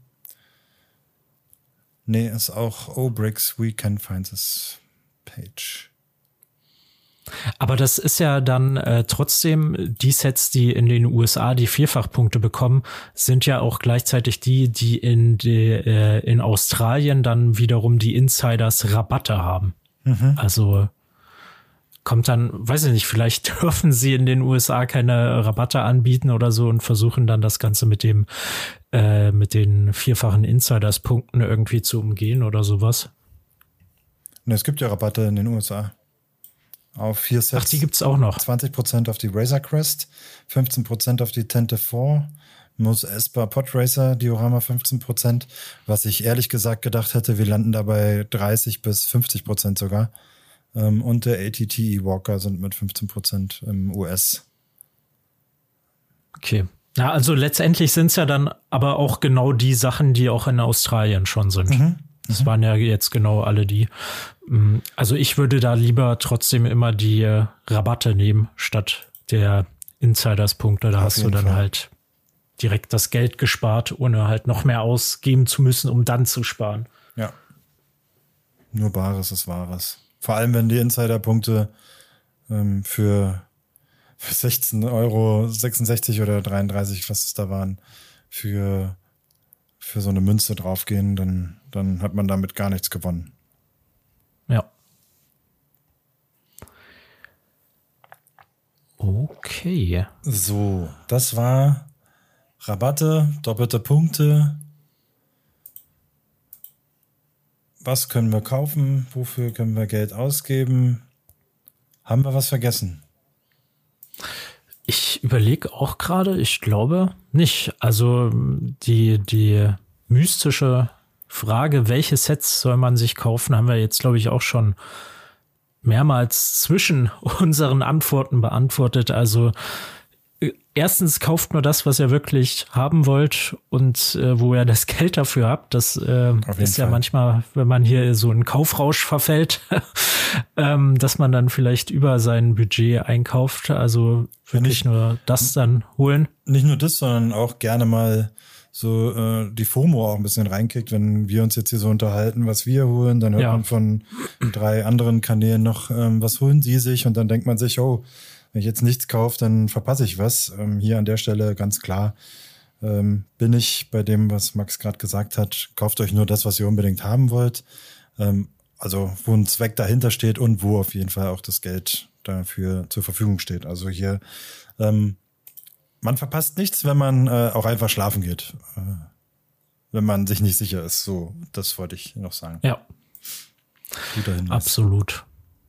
Speaker 1: Nee, ist auch O-Bricks, we can find this page.
Speaker 2: Aber das ist ja dann äh, trotzdem, die Sets, die in den U S A die Vierfachpunkte bekommen, sind ja auch gleichzeitig die, die in, die, äh, in Australien dann wiederum die Insiders Rabatte haben. Mhm. Also kommt dann, weiß ich nicht, vielleicht dürfen sie in den U S A keine Rabatte anbieten oder so und versuchen dann das Ganze mit dem äh, mit den vierfachen Insiders-Punkten irgendwie zu umgehen oder sowas.
Speaker 1: Ne, es gibt ja Rabatte in den U S A. Auf vier Sets.
Speaker 2: Ach, die gibt's auch noch.
Speaker 1: zwanzig Prozent auf die Razor Crest, fünfzehn Prozent auf die Tente vier, Mos Espa Podracer Diorama fünfzehn Prozent, was ich ehrlich gesagt gedacht hätte, wir landen dabei dreißig bis fünfzig Prozent sogar. Ähm, und der A T T E Walker sind mit fünfzehn Prozent im U S.
Speaker 2: Okay. Ja, also letztendlich sind's ja dann aber auch genau die Sachen, die auch in Australien schon sind. Mhm. Das waren ja jetzt genau alle die. Also ich würde da lieber trotzdem immer die äh, Rabatte nehmen, statt der Insiders-Punkte. Da Auf hast du dann Fall. halt direkt das Geld gespart, ohne halt noch mehr ausgeben zu müssen, um dann zu sparen.
Speaker 1: Ja. Nur Bares ist Wahres. Vor allem, wenn die Insider-Punkte ähm, für, für sechzehn Euro sechsundsechzig oder dreiunddreißig, was es da waren, für für so eine Münze draufgehen, dann, dann hat man damit gar nichts gewonnen.
Speaker 2: Ja. Okay.
Speaker 1: So, das war Rabatte, doppelte Punkte. Was können wir kaufen? Wofür können wir Geld ausgeben? Haben wir was vergessen?
Speaker 2: Ich überlege auch gerade, ich glaube nicht. Also die, die mystische Frage, welche Sets soll man sich kaufen, haben wir jetzt, glaube ich, auch schon mehrmals zwischen unseren Antworten beantwortet. Also erstens kauft nur das, was ihr wirklich haben wollt und äh, wo ihr das Geld dafür habt. Das äh, ist ja Fall. manchmal, wenn man hier so einen Kaufrausch verfällt, ähm, dass man dann vielleicht über sein Budget einkauft. Also wirklich nur das dann holen.
Speaker 1: Nicht nur das, sondern auch gerne mal so äh, die FOMO auch ein bisschen reinkickt, wenn wir uns jetzt hier so unterhalten, was wir holen, dann hört ja. man von drei anderen Kanälen noch, ähm, was holen sie sich und dann denkt man sich, oh, wenn ich jetzt nichts kaufe, dann verpasse ich was. Ähm, hier an der Stelle ganz klar ähm, bin ich bei dem, was Max gerade gesagt hat. Kauft euch nur das, was ihr unbedingt haben wollt. Ähm, also wo ein Zweck dahinter steht und wo auf jeden Fall auch das Geld dafür zur Verfügung steht. Also hier, ähm, man verpasst nichts, wenn man äh, auch einfach schlafen geht. Äh, wenn man sich nicht sicher ist. So, das wollte ich noch sagen.
Speaker 2: Ja.
Speaker 1: Guter Hinweis.
Speaker 2: Absolut.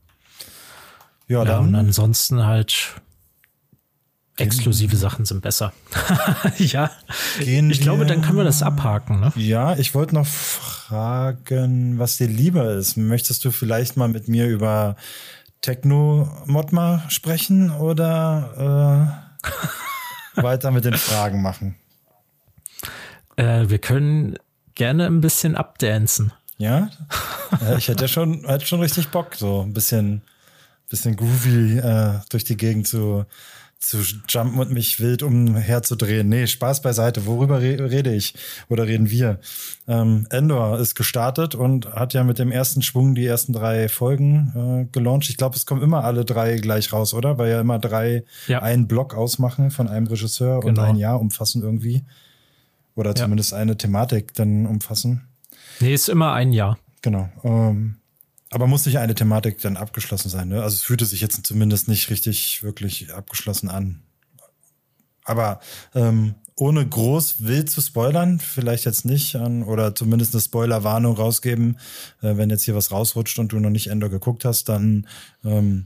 Speaker 1: Ja,
Speaker 2: ja,
Speaker 1: dann
Speaker 2: und ansonsten halt exklusive Sachen sind besser. Ja, ich glaube, dann können wir das abhaken. Ne?
Speaker 1: Ja, ich wollte noch fragen, was dir lieber ist. Möchtest du vielleicht mal mit mir über Techno-Modma sprechen oder äh, weiter mit den Fragen machen?
Speaker 2: Äh, wir können gerne ein bisschen abdancen.
Speaker 1: Ja? Ja, ich hätte ja schon, hätte schon richtig Bock, so ein bisschen bisschen groovy äh, durch die Gegend zu, zu jumpen und mich wild umherzudrehen. Nee, Spaß beiseite. Worüber re- rede ich? Oder reden wir? Ähm, Endor ist gestartet und hat ja mit dem ersten Schwung die ersten drei Folgen äh, gelauncht. Ich glaube, es kommen immer alle drei gleich raus, oder? Weil ja immer drei ja. einen Block ausmachen von einem Regisseur genau. und ein Jahr umfassen irgendwie. Oder zumindest ja. eine Thematik dann umfassen.
Speaker 2: Nee, ist immer ein Jahr.
Speaker 1: Genau. Ähm, Aber muss nicht eine Thematik dann abgeschlossen sein, ne? Also es fühlte sich jetzt zumindest nicht richtig wirklich abgeschlossen an. Aber ähm, ohne groß wild zu spoilern, vielleicht jetzt nicht, an, oder zumindest eine Spoilerwarnung rausgeben, äh, wenn jetzt hier was rausrutscht und du noch nicht Endor geguckt hast, dann ähm,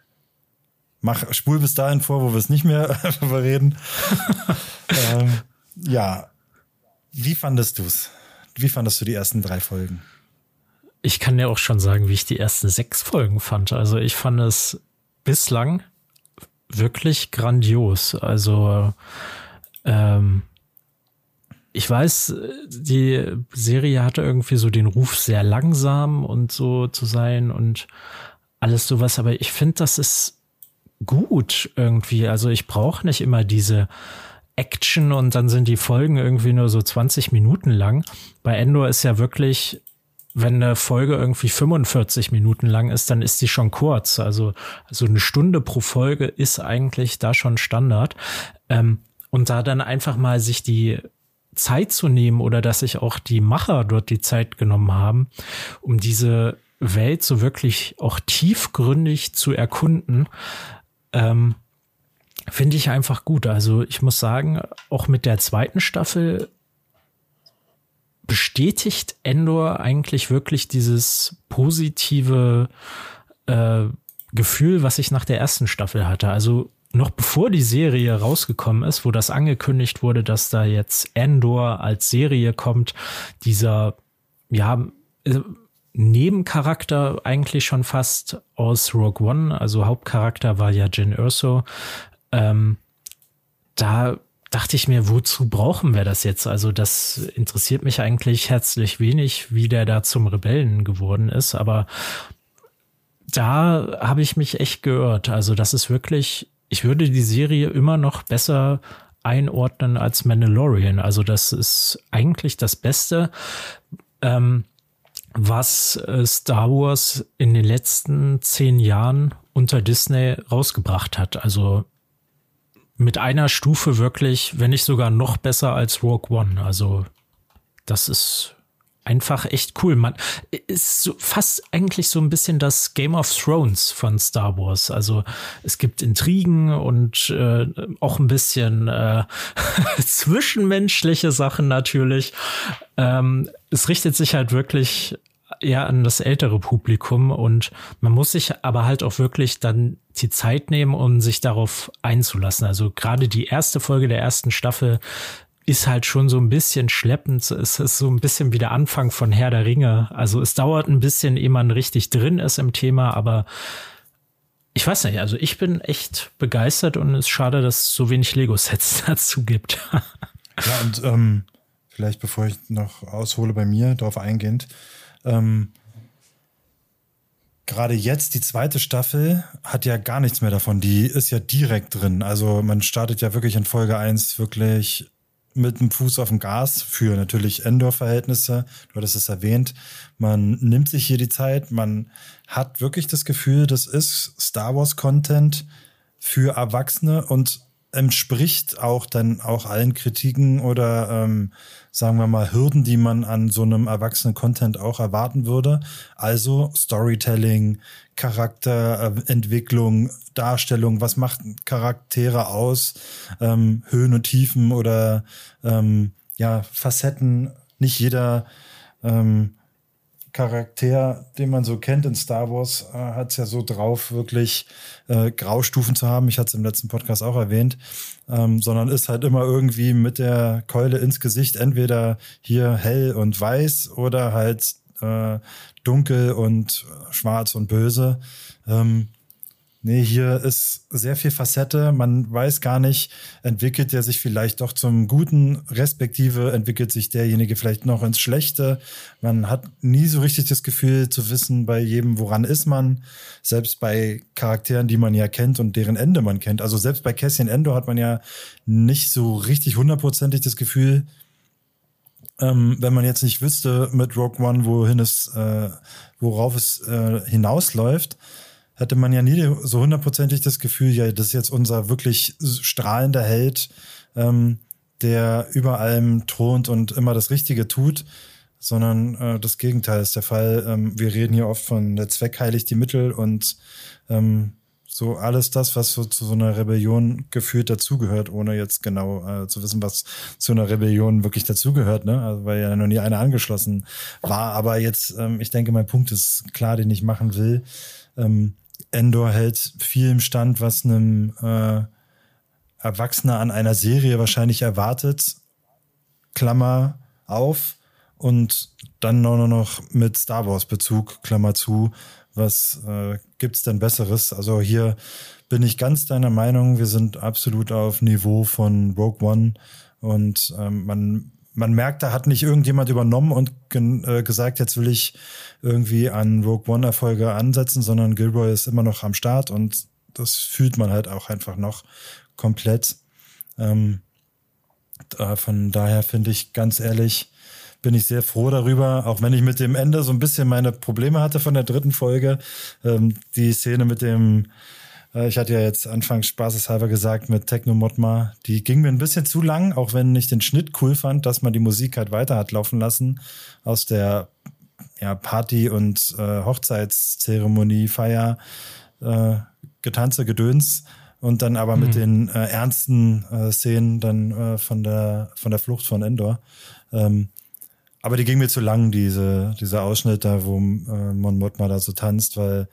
Speaker 1: mach spul bis dahin vor, wo wir es nicht mehr reden. ähm, ja, wie fandest du's? Wie fandest du die ersten drei Folgen?
Speaker 2: ich kann dir auch schon sagen, wie ich die ersten sechs Folgen fand. Also ich fand es bislang wirklich grandios. Also ähm, ich weiß, die Serie hatte irgendwie so den Ruf, sehr langsam und so zu sein und alles sowas, aber ich finde, das ist gut irgendwie. Also ich brauche nicht immer diese Action und dann sind die Folgen irgendwie nur so zwanzig Minuten lang. Bei Andor ist ja wirklich, wenn eine Folge irgendwie fünfundvierzig Minuten lang ist, dann ist die schon kurz. Also so eine Stunde pro Folge ist eigentlich da schon Standard. Ähm, und da dann einfach mal sich die Zeit zu nehmen oder dass sich auch die Macher dort die Zeit genommen haben, um diese Welt so wirklich auch tiefgründig zu erkunden, ähm, finde ich einfach gut. Also ich muss sagen, auch mit der zweiten Staffel bestätigt Andor eigentlich wirklich dieses positive äh, Gefühl, was ich nach der ersten Staffel hatte. Also noch bevor die Serie rausgekommen ist, wo das angekündigt wurde, dass da jetzt Andor als Serie kommt, dieser, ja, Nebencharakter eigentlich schon fast aus Rogue One, also Hauptcharakter war ja Jyn Erso, ähm, da dachte ich mir, wozu brauchen wir das jetzt? Also das interessiert mich eigentlich herzlich wenig, wie der da zum Rebellen geworden ist, aber da habe ich mich echt geirrt. Also das ist wirklich, ich würde die Serie immer noch besser einordnen als Mandalorian. Also das ist eigentlich das Beste, ähm, was äh, Star Wars in den letzten zehn Jahren unter Disney rausgebracht hat. Also mit einer Stufe wirklich, wenn nicht sogar noch besser als Rogue One. Also das ist einfach echt cool. Man ist so fast eigentlich so ein bisschen das Game of Thrones von Star Wars. Also es gibt Intrigen und äh, auch ein bisschen äh, zwischenmenschliche Sachen natürlich. Ähm, es richtet sich halt wirklich eher an das ältere Publikum und man muss sich aber halt auch wirklich dann die Zeit nehmen, um sich darauf einzulassen. Also gerade die erste Folge der ersten Staffel ist halt schon so ein bisschen schleppend. Es ist so ein bisschen wie der Anfang von Herr der Ringe. Also es dauert ein bisschen, ehe man richtig drin ist im Thema, aber ich weiß nicht, also ich bin echt begeistert und es ist schade, dass es so wenig Lego-Sets dazu gibt.
Speaker 1: Ja, und ähm, vielleicht bevor ich noch aushole bei mir, darauf eingehend, ähm, gerade jetzt, die zweite Staffel hat ja gar nichts mehr davon. Die ist ja direkt drin. Also man startet ja wirklich in Folge eins wirklich mit dem Fuß auf dem Gas für natürlich Endor-Verhältnisse. Du hattest es erwähnt. Man nimmt sich hier die Zeit. Man hat wirklich das Gefühl, das ist Star Wars-Content für Erwachsene und entspricht auch dann auch allen Kritiken oder ähm, sagen wir mal Hürden, die man an so einem Erwachsenen-Content auch erwarten würde. Also Storytelling, Charakterentwicklung, Darstellung, was macht Charaktere aus, ähm, Höhen und Tiefen oder ähm, ja Facetten. Nicht jeder ähm, Charakter, den man so kennt in Star Wars, äh, hat es ja so drauf, wirklich äh, Graustufen zu haben. Ich hatte es im letzten Podcast auch erwähnt, ähm, sondern ist halt immer irgendwie mit der Keule ins Gesicht, entweder hier hell und weiß oder halt äh, dunkel und schwarz und böse. Ähm, Nee, hier ist sehr viel Facette. Man weiß gar nicht, entwickelt er sich vielleicht doch zum Guten, respektive entwickelt sich derjenige vielleicht noch ins Schlechte. Man hat nie so richtig das Gefühl zu wissen bei jedem, woran ist man. Selbst bei Charakteren, die man ja kennt und deren Ende man kennt. Also selbst bei Cassian Andor hat man ja nicht so richtig hundertprozentig das Gefühl, ähm, wenn man jetzt nicht wüsste mit Rogue One, wohin es, äh, worauf es äh, hinausläuft, hatte man ja nie so hundertprozentig das Gefühl, ja, das ist jetzt unser wirklich strahlender Held, ähm, der über allem thront und immer das Richtige tut, sondern äh, das Gegenteil ist der Fall. Ähm, wir reden hier oft von der Zweck heiligt die Mittel und ähm, so alles das, was so zu so einer Rebellion gefühlt dazugehört, ohne jetzt genau äh, zu wissen, was zu einer Rebellion wirklich dazugehört, ne? Also, weil ja noch nie einer angeschlossen war. Aber jetzt, ähm, ich denke, mein Punkt ist klar, den ich machen will. Ähm, Andor hält viel im Stand, was einem äh, Erwachsener an einer Serie wahrscheinlich erwartet. Klammer auf. und dann nur noch mit Star Wars Bezug, Klammer zu. Was äh, gibt's denn Besseres? Also hier bin ich ganz deiner Meinung. Wir sind absolut auf Niveau von Rogue One und ähm, man man merkt, da hat nicht irgendjemand übernommen und gen, äh, gesagt, jetzt will ich irgendwie an Rogue One Erfolge ansetzen, sondern Gilroy ist immer noch am Start und das fühlt man halt auch einfach noch komplett. Ähm, da, von daher finde ich, ganz ehrlich, bin ich sehr froh darüber, auch wenn ich mit dem Ende so ein bisschen meine Probleme hatte von der dritten Folge. Ähm, die Szene mit dem, äh, ich hatte ja jetzt anfangs spaßeshalber gesagt, mit Techno Mothma, die ging mir ein bisschen zu lang, auch wenn ich den Schnitt cool fand, dass man die Musik halt weiter hat laufen lassen aus der ja, Party- und äh, Hochzeitszeremonie, Feier, äh, Getanze, Gedöns und dann aber mhm. mit den äh, ernsten äh, Szenen dann äh, von der von der Flucht von Endor. Ähm, Aber die ging mir zu lang, diese, dieser Ausschnitt da, wo äh, Mon Mothma da so tanzt, weil,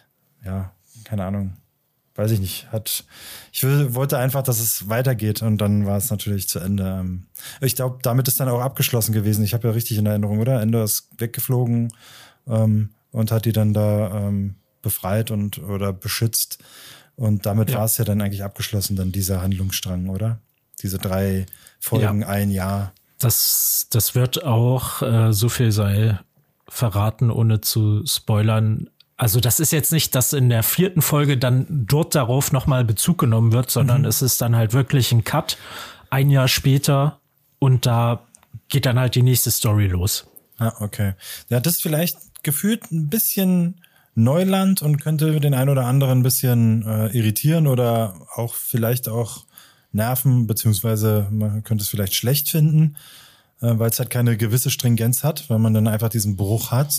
Speaker 1: ja, keine Ahnung, weiß ich nicht, hat, ich will, wollte einfach, dass es weitergeht und dann war es natürlich zu Ende. Ähm, ich glaube, damit ist dann auch abgeschlossen gewesen. Ich habe ja richtig in Erinnerung, oder? Endor ist weggeflogen ähm, und hat die dann da ähm, befreit und oder beschützt und damit ja. war es ja dann eigentlich abgeschlossen, dann dieser Handlungsstrang, oder? Diese drei Folgen, ja. ein Jahr.
Speaker 2: Das, das wird auch, äh, so viel sei verraten, ohne zu spoilern. Also das ist jetzt nicht, dass in der vierten Folge dann dort darauf nochmal Bezug genommen wird, sondern mhm. es ist dann halt wirklich ein Cut, ein Jahr später und da geht dann halt die nächste Story los.
Speaker 1: Ah, okay. Ja, das ist vielleicht gefühlt ein bisschen Neuland und könnte den einen oder anderen ein bisschen äh, irritieren oder auch vielleicht auch nerven, beziehungsweise man könnte es vielleicht schlecht finden, äh, weil es halt keine gewisse Stringenz hat, weil man dann einfach diesen Bruch hat.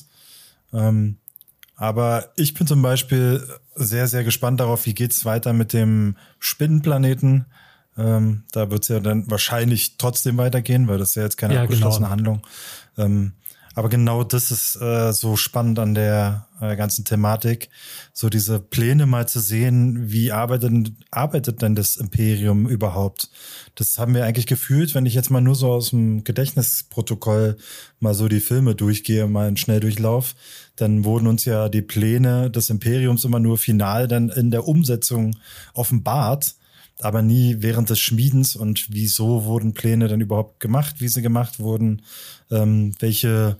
Speaker 1: Ähm, aber ich bin zum Beispiel sehr, sehr gespannt darauf, wie geht's weiter mit dem Spinnenplaneten. Ähm, da wird's ja dann wahrscheinlich trotzdem weitergehen, weil das ist ja jetzt keine ja, abgeschlossene genau. Handlung. Ähm, aber genau das ist äh, so spannend an der äh, ganzen Thematik, so diese Pläne mal zu sehen, wie arbeitet, arbeitet denn das Imperium überhaupt? Das haben wir eigentlich gefühlt, wenn ich jetzt mal nur so aus dem Gedächtnisprotokoll mal so die Filme durchgehe, mal einen Schnelldurchlauf, dann wurden uns ja die Pläne des Imperiums immer nur final dann in der Umsetzung offenbart, aber nie während des Schmiedens. Und wieso wurden Pläne dann überhaupt gemacht, wie sie gemacht wurden, ähm, welche,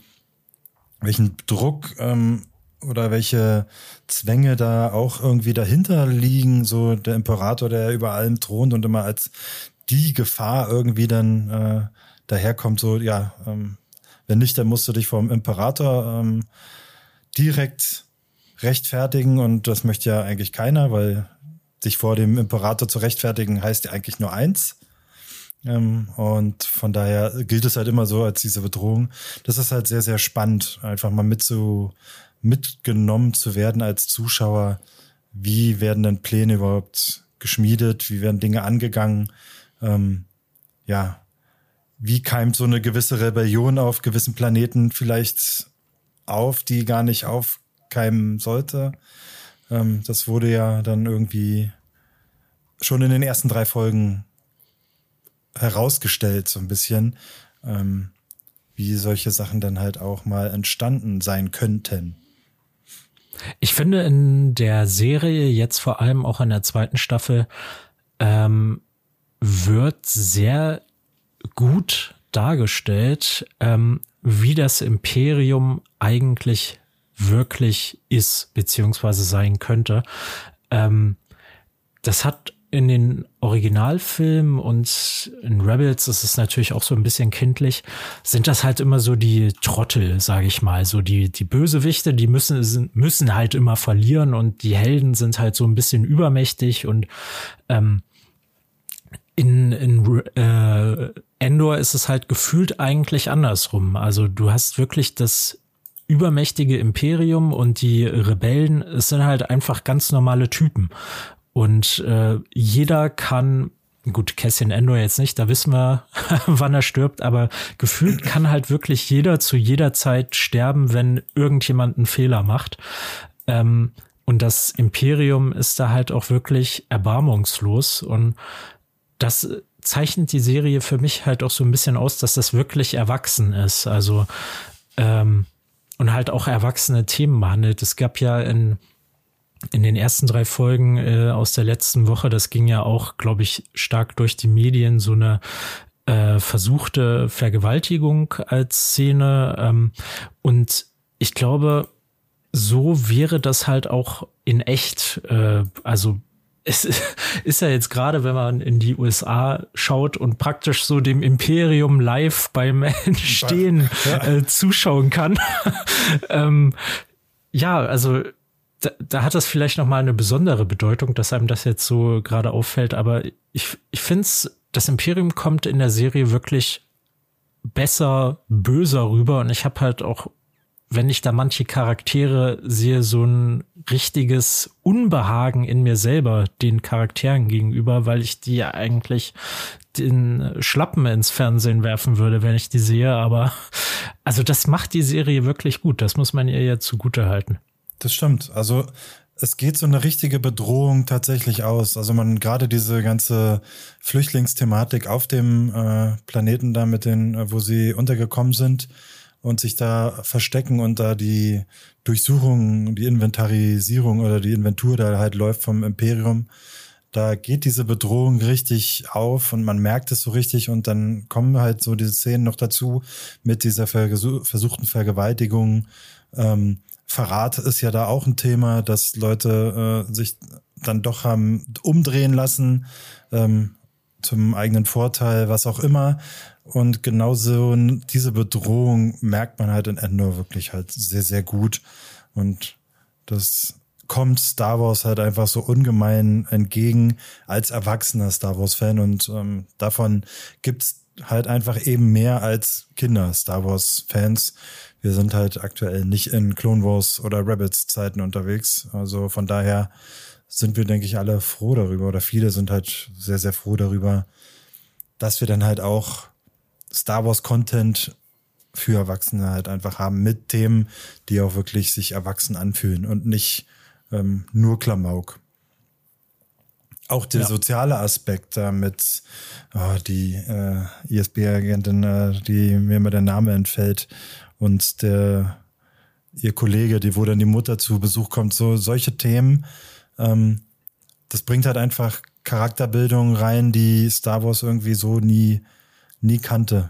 Speaker 1: welchen Druck ähm, oder welche Zwänge da auch irgendwie dahinter liegen, so der Imperator, der über allem thront und immer als die Gefahr irgendwie dann äh, daherkommt, so ja, ähm, wenn nicht, dann musst du dich vom Imperator ähm, direkt rechtfertigen und das möchte ja eigentlich keiner, weil sich vor dem Imperator zu rechtfertigen heißt ja eigentlich nur eins. Ähm, und von daher gilt es halt immer so als diese Bedrohung. Das ist halt sehr, sehr spannend, einfach mal mit so mitgenommen zu werden als Zuschauer. Wie werden denn Pläne überhaupt geschmiedet? Wie werden Dinge angegangen? Ähm, ja, wie keimt so eine gewisse Rebellion auf gewissen Planeten vielleicht auf, die gar nicht aufkeimen sollte? Ähm, das wurde ja dann irgendwie schon in den ersten drei Folgen herausgestellt, so ein bisschen, ähm, wie solche Sachen dann halt auch mal entstanden sein könnten.
Speaker 2: Ich finde in der Serie, jetzt vor allem auch in der zweiten Staffel, ähm, wird sehr gut dargestellt, ähm, wie das Imperium eigentlich wirklich ist, beziehungsweise sein könnte. Ähm, das hat in den Originalfilmen und in Rebels ist es natürlich auch so ein bisschen kindlich, sind das halt immer so die Trottel, sage ich mal, so die die Bösewichte, die müssen müssen halt immer verlieren und die Helden sind halt so ein bisschen übermächtig und ähm, in in äh, Endor ist es halt gefühlt eigentlich andersrum. Also du hast wirklich das übermächtige Imperium und die Rebellen, es sind halt einfach ganz normale Typen. Und äh, jeder kann, gut, Cassian Andor jetzt nicht, da wissen wir, wann er stirbt, aber gefühlt kann halt wirklich jeder zu jeder Zeit sterben, wenn irgendjemand einen Fehler macht. Ähm, und das Imperium ist da halt auch wirklich erbarmungslos und das zeichnet die Serie für mich halt auch so ein bisschen aus, dass das wirklich erwachsen ist. Also ähm, und halt auch erwachsene Themen behandelt. Es gab ja in in den ersten drei Folgen äh, aus der letzten Woche, das ging ja auch, glaube ich, stark durch die Medien, so eine äh, versuchte Vergewaltigung als Szene. Ähm, und ich glaube, so wäre das halt auch in echt. Äh, also es ist ja jetzt gerade, wenn man in die U S A schaut und praktisch so dem Imperium live beim Entstehen äh, zuschauen kann. ähm, ja, also Da, da hat das vielleicht noch mal eine besondere Bedeutung, dass einem das jetzt so gerade auffällt. Aber ich, ich finde es, das Imperium kommt in der Serie wirklich besser, böser rüber. Und ich habe halt auch, wenn ich da manche Charaktere sehe, so ein richtiges Unbehagen in mir selber den Charakteren gegenüber, weil ich die ja eigentlich den Schlappen ins Fernsehen werfen würde, wenn ich die sehe. Aber also das macht die Serie wirklich gut. Das muss man ihr ja zugute halten.
Speaker 1: Das stimmt. Also es geht so eine richtige Bedrohung tatsächlich aus. Also man gerade diese ganze Flüchtlingsthematik auf dem äh, Planeten da mit den, äh, wo sie untergekommen sind und sich da verstecken und da die Durchsuchung, die Inventarisierung oder die Inventur da halt läuft vom Imperium. Da geht diese Bedrohung richtig auf und man merkt es so richtig und dann kommen halt so diese Szenen noch dazu mit dieser vergesu- versuchten Vergewaltigung. Ähm, Verrat ist ja da auch ein Thema, dass Leute äh, sich dann doch haben umdrehen lassen ähm, zum eigenen Vorteil, was auch immer. Und genauso diese Bedrohung merkt man halt in Endor wirklich halt sehr, sehr gut. Und das kommt Star Wars halt einfach so ungemein entgegen als erwachsener Star Wars-Fan. Und ähm, davon gibt's halt einfach eben mehr als Kinder Star Wars-Fans. Wir sind halt aktuell nicht in Clone Wars oder Rebels Zeiten unterwegs. Also von daher sind wir, denke ich, alle froh darüber oder viele sind halt sehr, sehr froh darüber, dass wir dann halt auch Star Wars Content für Erwachsene halt einfach haben mit Themen, die auch wirklich sich erwachsen anfühlen und nicht ähm, nur Klamauk. Auch der ja. soziale Aspekt da mit oh, die äh, I S B-Agentin, äh, die mir immer der Name entfällt, und der ihr Kollege, die wo dann die Mutter zu Besuch kommt, so solche Themen, ähm, das bringt halt einfach Charakterbildung rein, die Star Wars irgendwie so nie nie kannte.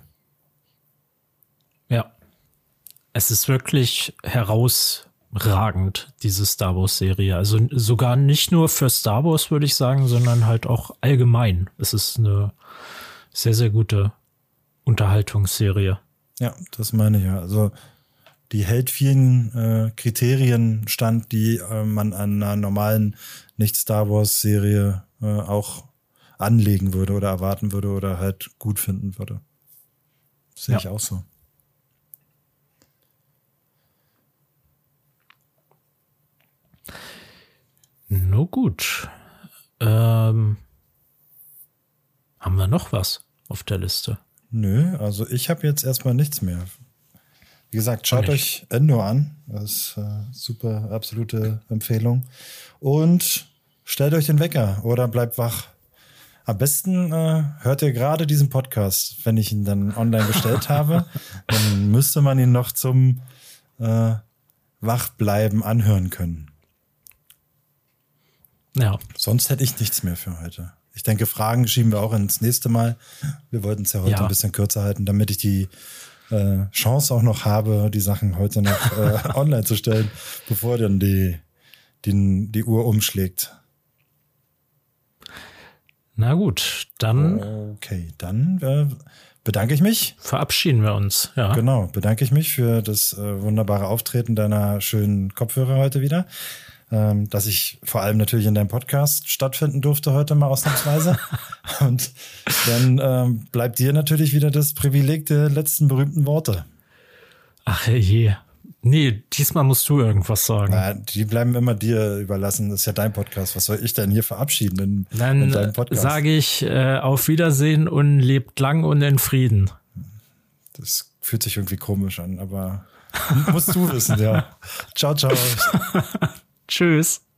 Speaker 2: Ja, es ist wirklich herausragend, diese Star Wars Serie. Also sogar nicht nur für Star Wars, würde ich sagen, sondern halt auch allgemein. Es ist eine sehr, sehr gute Unterhaltungsserie.
Speaker 1: Ja, das meine ich ja. Also die hält vielen äh, Kriterien stand, die äh, man an einer normalen Nicht-Star Wars-Serie äh, auch anlegen würde oder erwarten würde oder halt gut finden würde. Sehe ja. ich auch so.
Speaker 2: No gut. Ähm, haben wir noch was auf der Liste?
Speaker 1: Nö, also ich habe jetzt erstmal nichts mehr. Wie gesagt, schaut euch Endor an. Das ist äh, super, absolute Empfehlung. Und stellt euch den Wecker oder bleibt wach. Am besten äh, hört ihr gerade diesen Podcast, wenn ich ihn dann online gestellt habe. Dann müsste man ihn noch zum äh, Wachbleiben anhören können.
Speaker 2: Ja.
Speaker 1: Sonst hätte ich nichts mehr für heute. Ich denke, Fragen schieben wir auch ins nächste Mal. Wir wollten es ja heute ja. ein bisschen kürzer halten, damit ich die äh, Chance auch noch habe, die Sachen heute noch äh, online zu stellen, bevor dann die, die, die Uhr umschlägt.
Speaker 2: Na gut, dann.
Speaker 1: Okay, dann äh, bedanke ich mich.
Speaker 2: Verabschieden wir uns, ja.
Speaker 1: Genau, bedanke ich mich für das äh, wunderbare Auftreten deiner schönen Kopfhörer heute wieder. Ähm, dass ich vor allem natürlich in deinem Podcast stattfinden durfte heute mal ausnahmsweise. Und dann ähm, bleibt dir natürlich wieder das Privileg der letzten berühmten Worte.
Speaker 2: Ach je. Nee, diesmal musst du irgendwas sagen.
Speaker 1: Na, die bleiben immer dir überlassen. Das ist ja dein Podcast. Was soll ich denn hier verabschieden in,
Speaker 2: dann
Speaker 1: in deinem Podcast? Dann
Speaker 2: sage ich äh, auf Wiedersehen und lebt lang und in Frieden.
Speaker 1: Das fühlt sich irgendwie komisch an, aber musst du wissen, ja. Ciao, ciao.
Speaker 2: Tschüss.